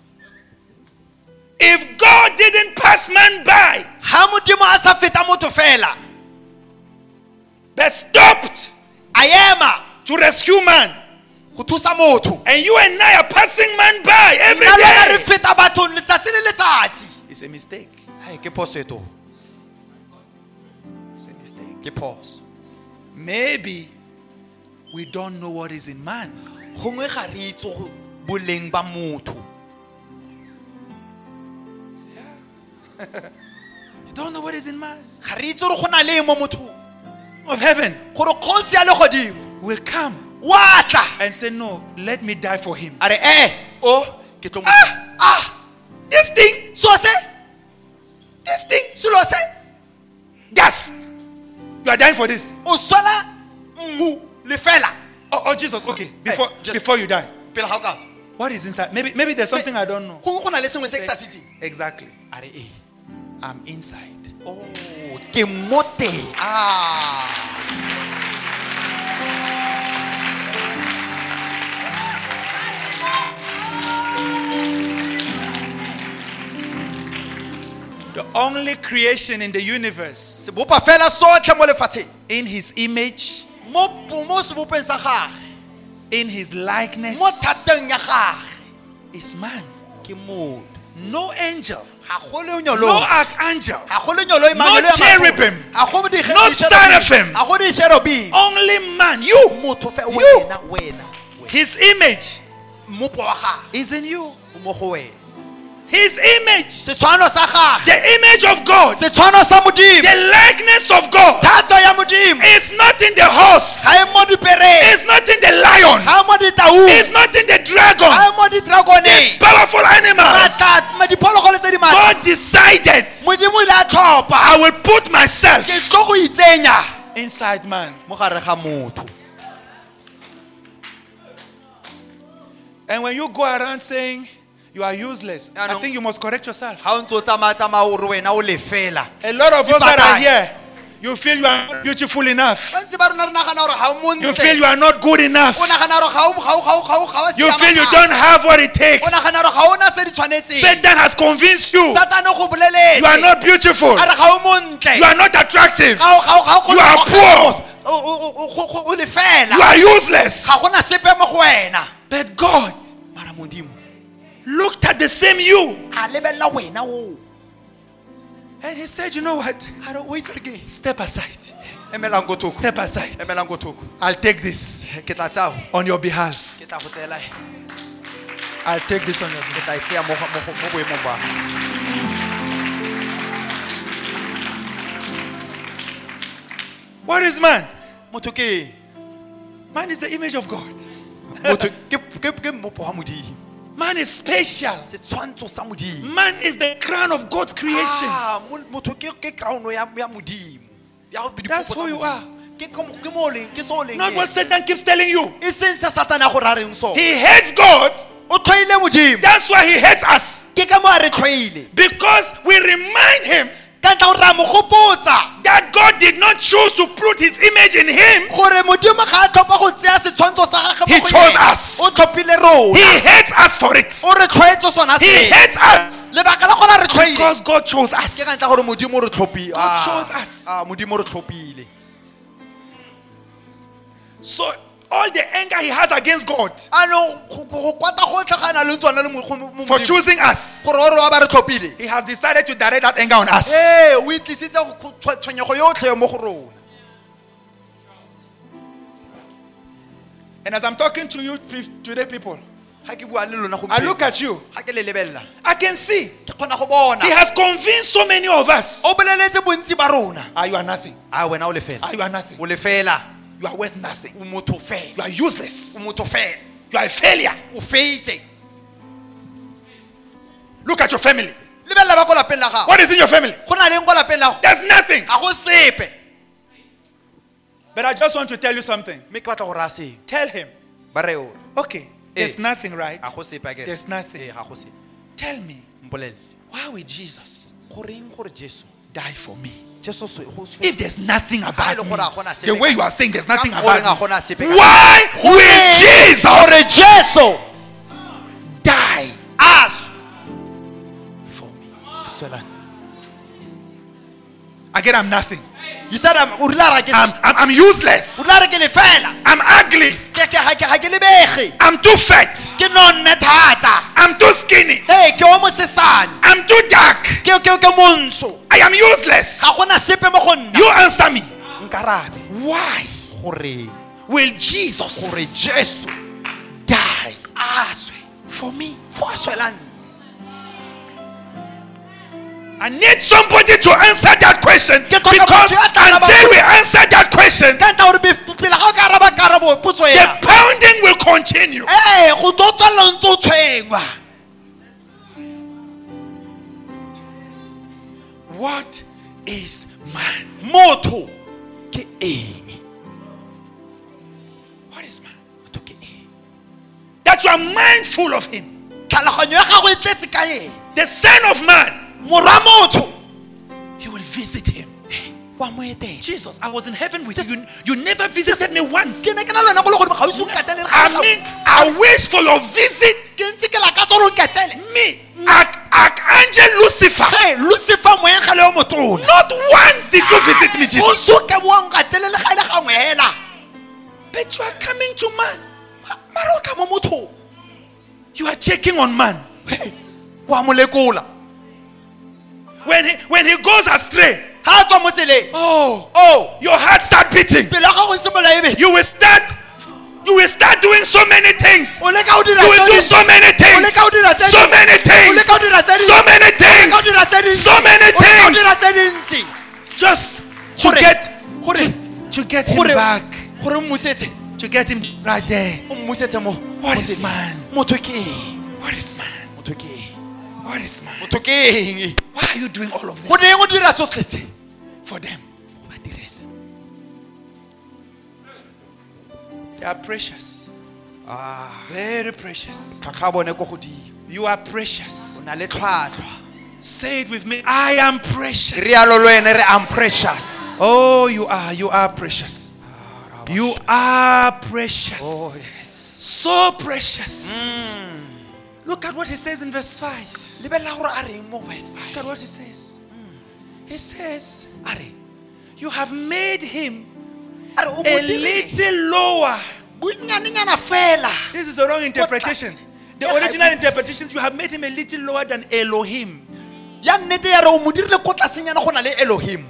If God didn't pass man by, Ha modimo a sa feta motho fela, but stopped a ema to rescue man, go thusa motho, and you and I are passing man by every nna le wena re day, feta batho letsatsi le letsatsi. it's a mistake. Hai ke phoso e to. It's a mistake. Ke phoso. Maybe we don't know what is in man. Gongwe ga re itse go boleng ba motho. You don't know what is in man. Ga re itse gore go na le mo motho Of heaven gore kgosi ya le godimo will come wa tla and say, no, let me die for him. are eh o ke tlo mo Ah, ah this thing, so se this thing, selo se gas. You are dying for this. o swela mmu le fela Oh, oh Jesus, okay. Before Hey, just- before you die, pele ga o ka what is inside? Maybe maybe there's something I don't know. go go na le sengwe se ke sa se itseng Exactly. are eh I'm inside. oh ke mote ah The only creation in the universe se bopa fela sotlhe mo lefatsheng in his image, mo mo se bopeng sa gagwe in his likeness, mo thateng ya gagwe is man. ke motho No angel, ga go le no nyolo archangel, ga go le nyolo e no cherubim, ga go di no seraphim. ga go di cherubim only man. You, motho fe You. wena wena his image mopo wa gagwe is in you. mo go wena His image, setshwano sa gagwe the image of God, setshwano sa modimo the likeness of God thato ya modimo is not in the horse, ga e mo dipereng it's not in the lion, ga e mo ditaung it's not in the ga dragon, e mo didragoneng powerful animals. matla diphologolo tse di matla God decided, modimo ile a tlhopha I will put myself ke tlo go itsenya inside man. mo gare ga motho. And when you go around saying you are useless, I I know. think you must correct yourself. ga o ntse o tsamaya tsamaya o re wena o le fela A lot of us that are Ipapai. here, you feel you are not beautiful enough. bantsi ba rona re nagana gore ga o You feel montle you are not good enough. o nagana gore ga o ga o ga o ga o ga o You siama feel you thata. don't have what it takes. o nagana gore ga o na tse di tshwanetseng Satan has convinced you satane go boleletse you are not beautiful. a re ga o montle You are not attractive. ga o ga o ga o You are poor. o o- o- o- o le fela You are useless. ga gona sepe mo go wena But God mara modimo looked at the same you a lebelela wena o and he said, you know what? a re o itse ke Step aside. emelang go thoko Step aside. emelang go thoko I'll take this ke tla tsao on your behalf. ke tla go tsela I'll take this on your behalf. ke tla itseya mo mo mo boemong ba What is man? motho ke Man is the image of God. motho ke ke ke mopo wa modimo Man is special. setshwantsho sa modimo Man is the crown of God's creation. ah mo- motho ke ke crown ya ya modimo ya go dipopo That's tsa who you modimo. are. ke ke ke mo leng ke so leng Not what Satan keeps telling you. e seng se satana go ra reng so He hates God. o tlhoile modimo That's why he hates us. ke ka mo a re tlhoile Because we remind him ka tla o ra mo gopotsa that God did not choose to put his image in him. gore modimo ga a tlhopha go tseya setshwantsho sa gagwe He mo go chose yena. us. o tlhophile rona He hates us for it. o re tlhoetse sona He se hates us lebaka la gona re tlhoile because God chose us. ke ka ntla gore modimo o re tlhopile God chose us. ah modimo o re tlhophile So all the anger he has against God ano go go kwata go tlhagana le tsona le mo go- mo for Modimo. choosing us, gore o re wa ba re tlhophile he has decided to direct that anger on us. ee o itlisitse go- tshwa- tshwenyego yotlhe yo mo go rona And as I'm talking to you pe- today, people, ga ke bua le lona I look at you, ga ke le lebelela I can see ke kgona go bona he has convinced so many of us. o boleletse bontsi ba rona Ah, you are nothing. a wena o le fela Ah, you are nothing. o le fela You are worth nothing. o motho fela You are useless. o motho fela You are a failure. o feitse Look at your family. lebelela ba ko lapeng la gago What is in your family? go na leng ko lapeng la gago There's nothing. ga go sepe But I just want to tell you something. mme ke batla go raya seng Tell him, ba re o okay, There's nothing, right? ga go sepe akere. There's nothing. Ee, ga go sepe. Tell me, Mpolelele. why would Jesus Goreng gore Jesu die for me? Jesu se go se If there's nothing Ha about ele me, gore ga gona sepe the way ka- you are saying there's nothing Ka goreng ga about gona me, sepe ka- why will gore Jesus Jesu die as for me? swelane. Again, I'm nothing. You said I'm o rile ra ke I'm, I'm, I'm useless. o rile re ke le fela. I'm ugly. Ke ke ga ke ga ke lebege. I'm too fat. Ke nonne thata. I'm too skinny. Hey, ke o mo sesane. I'm too dark. Ke ke ke montsho. I am useless. Ga gona sepe mo go nna. You answer me. Nkarabe. Why Gore will gore Jesus Jesu die aswe for me? fo a swelane. I need somebody to answer that question, Ke tlhoka because motho ya tla araba until potso. we answer that question, Ka nta gore be- pele ga o ka araba karabo potso the ya. pounding will continue. Eh, go tlo tswela ntse o tshwengwa. What is man? Motho ke eng? What is man? Motho ke eng? That you are mindful of him. Tlhaloganyo ya gago e tletse ka eng? The Son of Man, Morwa motho you will visit him. wa mo etela. Jesus, I was in heaven with you. You, you never visited me once. Ke ne ke na le wena go le gore ga o ise o nkatele le I ga mean, I wish for your visit. ke ntse ke la ka tsoro o nkatele. Me, Arch- Archangel Lucifer. Hey, Lucifer moengele yo motona. Not once did you visit me, O Jesus. soke bo wa nkatele le ga ile gangwe hela. But you are coming to man. Mara o tla mo motho. You are checking on man. Hey, wa mo lekola. When he when he goes astray, Ha tswa mo tseleng. oh, Oh, your heart start beating. pele ga go simola ebe. You will start, you will start doing so many things. O leka o dira You will do tse so many O things. leka o dira tse So many O things. leka o dira tse So many things. O leka o dira tse dintsi. So many O leka o things. dira tse dintsi. Just to Gore- get gore- to, to get him gore- back. gore o mmusetse. To get him right there. O mmusetse mo. What mo is tseleng. man? Motho ke eng? What is man? Motho ke eng? What is man? Motho ke eng? Why are you doing all of Go this deng o dira tsotlhe tse. for them? Go ba direla. They are precious. Ah, Very precious. tlhwatlhwa bone ko godimo. You are precious. O na le tlhwatlhwa. Say it with me. I am precious. Rialo lo ene re am precious. Oh, you are. You are precious. You are precious. Oh yes. So precious. Look at what he says in verse five. Lebella gore a reng mo verse Look five. at what he says. He says, Are, you have made him A re o mo a dirile little lower. bonyanenyana fela. This is the wrong interpretation. The Yeah, original I- interpretation, you have made him a little lower than Elohim. Ya nnete ya re o mo dirile ko tlasenyana go na le Elohim.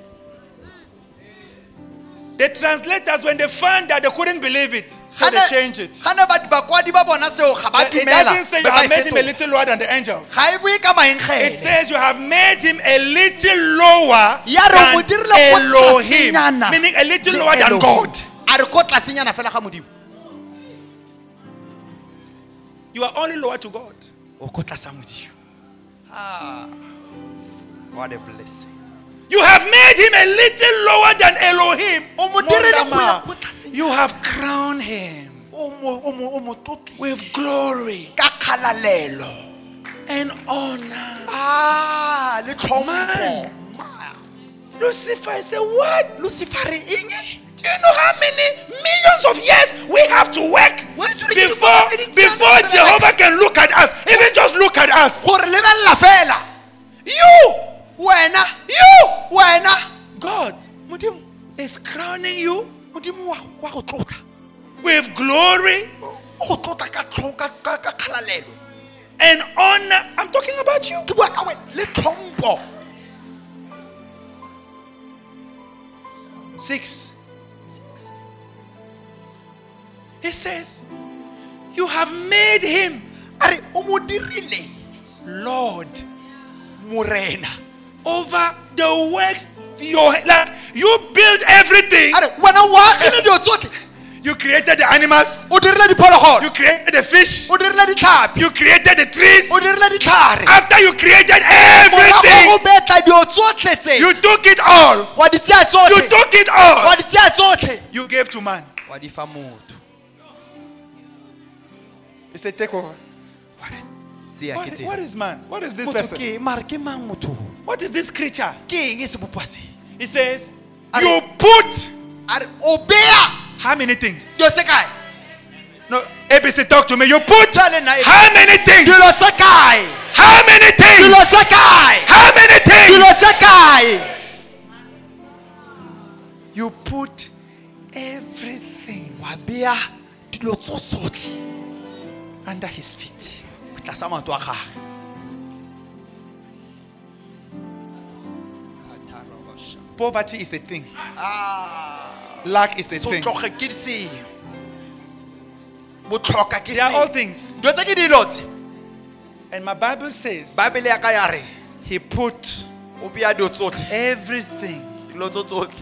The translators, when they found that they couldn't believe it, so they Gane- changed it. gane ba- bakwadi ba bona seo ga ba It dumela. doesn't say you Ba ba have e made him a fetola. little lower than the angels. Ga e bue ka It maengele. says you have made him a little lower Ya re o mo than dirile ko Elohim, tlasenyana meaning a little le lower than Elohim. God. A re ko tlasenyana fela ga modimo. You are only lower to God. O ko tlasa modimo. Ah. What a blessing. You have made him a little lower than Elohim. O mo dirile go ya Mondama. ko tlasenyana. You have crowned him O mo o mo o mo totli with glory ka kgalalelo. and honor. Ah, le tlhompho. Man. Lucifer said, What? Lucifer re eng? Do you know how many millions of years we have to work Why do you think before, you think it's before something Jehovah can look at us? Even just look at us. Gore lebella fela. You, Wena, you, wena. God Modimo, is crowning you modimo wa wa go tlotla. with glory O go tlotla ka tlhoka ka ka kgalalelo. and honor. I'm talking about you. Ke bua ka wena le tlhompho. Six. He says, You have made him A re o mo dirile Lord morena. over the works your like you built everything. A re wena wa agile dio tsotlhe. You created the animals, O dirile diphologolo. you created the fish, O dirile ditlhapi. you created the trees. O dirile ditlhare. After you created Morago go everything, betla dio tsotlhe tse. you took it all. Wa di tseya You tsotlhe. took it Wa all. di tseya tsotlhe. You gave to man. Wa di fa motho. He said, take over. What, Tseya what, ke tseya. what is man? What is this Motho person? ke mare ke mang motho? What is this creature? Ke eng e se bopa se? He says, Are- you put A re o bea how many things? dilo tse kae? No, A B C, talk to me. You put Tell nna e- how many things? Dilo tse kae? How many Dilo things? tse kae? How many Dilo things? tse kae? You put everything Wa bea dilo tsotlhe under his feet. tlasa maoto a gagwe. Poverty is a thing. Ah, Lack is a thing. tsotlhoge ke ditseyo. Botlhoka ke They are all se. things. Dilo tse ke dilo tse. And my Bible says Bible ya ka ya re he put o bea dilo tsotlhe. everything Dilo tso tsotlhe.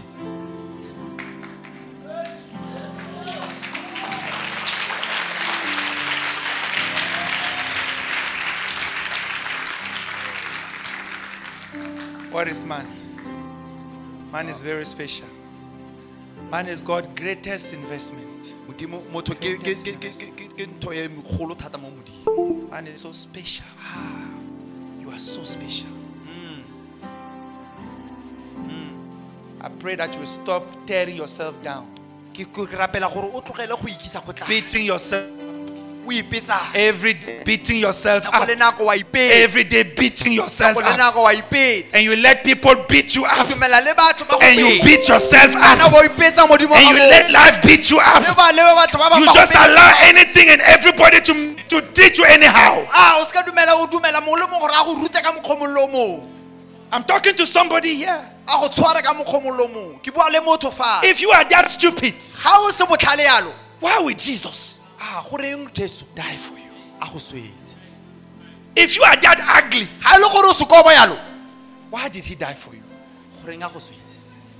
What is man? Man is very special. Man is God's greatest investment. Modimo motho ke ke ke ke ke ke ntho e megolo thata mo modimo. Man is so special. Ah, you are so special. I pray that you will stop tearing yourself down, Ke ke rapela gore o tlogele go ikisa go tla. beating yourself O ipetsa. every day, beating yourself Go up le nako wa ipetsa. every day, beating yourself Go le up, nako wa ipetsa. and you let people beat you up, Dumela le batho ba go and you peta. beat yourself Ana up, bo ipetsa modimo and you ga let life beat you le up. ba le batho ba ba You ba go just peta. allow anything and everybody to to teach you anyhow. Ah, o ska dumela o dumela mo le mo gore a go rute ka mokgomollo mo. I'm talking to somebody here. A go tshwara ka mokgomollo mo. Ke bua le motho fa. If you are that stupid, Ga o se botlhale yalo. why would Jesus Ah, go reng Jesu die for you? a go swetse. If you are that ugly, Ha le gore o se koba yalo. why did he die for you? Go reng a go swetse.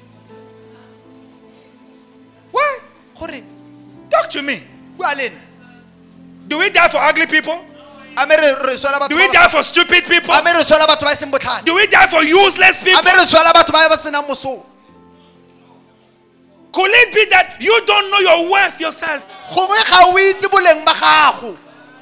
Why? Gore Talk to me. bua le nna. Do we die for ugly people? A me re re swela batho. Do we ba- die for stupid people? A me re swela batho ba seng botlhale. Do we die for useless A people? me re swela batho ba ba senang moso. Could it be that you don't know your worth yourself? Gongwe ga o itse boleng ba gago.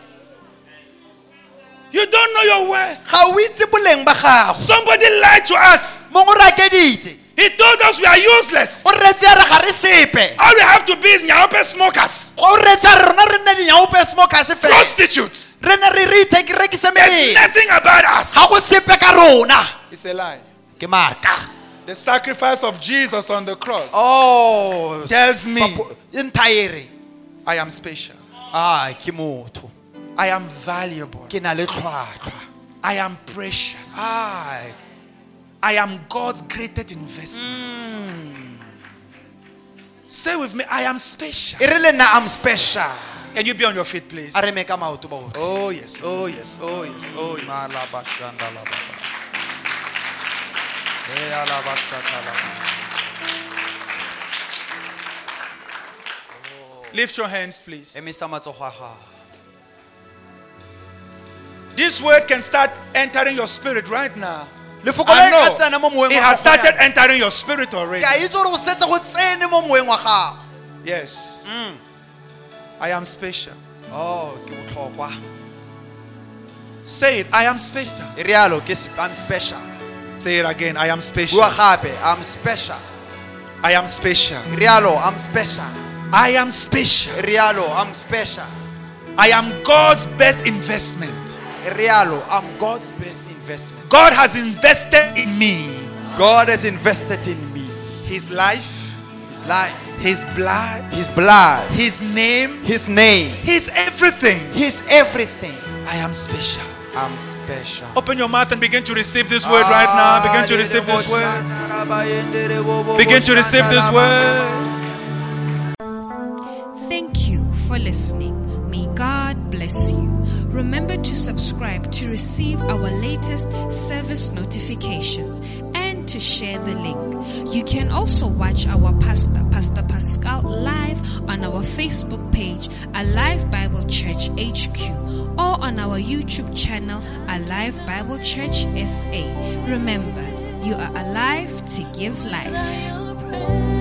You don't know your worth. Ga o itse boleng ba gago. Somebody lied to us. Mongwe ra keditse. He told us we are useless. O retse re ga re sepe. All we have to be is nyaope smokers, Go retsa rona re nne dinyaope smokers fela. prostitutes. Re ne re re take rekise There's mebele. nothing about us. Ga go sepe ka rona. It's a lie. Ke maka. The sacrifice of Jesus on the cross Oh, tells me entire. I am special. Ah, ke motho. I am valuable. Ke na le tlhwatlhwa. I am precious. Ah, I am God's greatest investment. Say with me, I am special. e re le nna I'm special. Can you be on your feet, please? A re me ka maoto ba o. Oh yes, oh yes, oh yes, oh yes. Malaba shanda la baba. E ala basata la. Lift your hands, please. Emisa matsogo a gago. This word can start entering your spirit right now. Lefoko I le ka tsena mo know moeng it wa has gago started yana. entering your spirit already. Ke a itse gore go setse go tsene mo moeng wa gago. Yes. I am special. Oh, ke botlhokwa. Say it, I am special. E rialo ke I'm special. Say it again, I am special. Bua gape, I'm special. I am special. E rialo I'm special. I am special. E rialo I'm special. I am God's best investment. E rialo I'm God's best investment. God has invested in me God has invested in me. His life, His life, His blood, His blood, His name, His name, His everything. His everything. I am special. I'm special. Open your mouth and begin to receive this word right now. Begin to receive this word. Begin to receive this word. Thank you for listening. May God bless you. Remember to subscribe to receive our latest service notifications and to share the link. You can also watch our pastor, Pastor Pascal, live on our Facebook page, Alive Bible Church H Q, or on our YouTube channel, Alive Bible Church S A. Remember, you are alive to give life.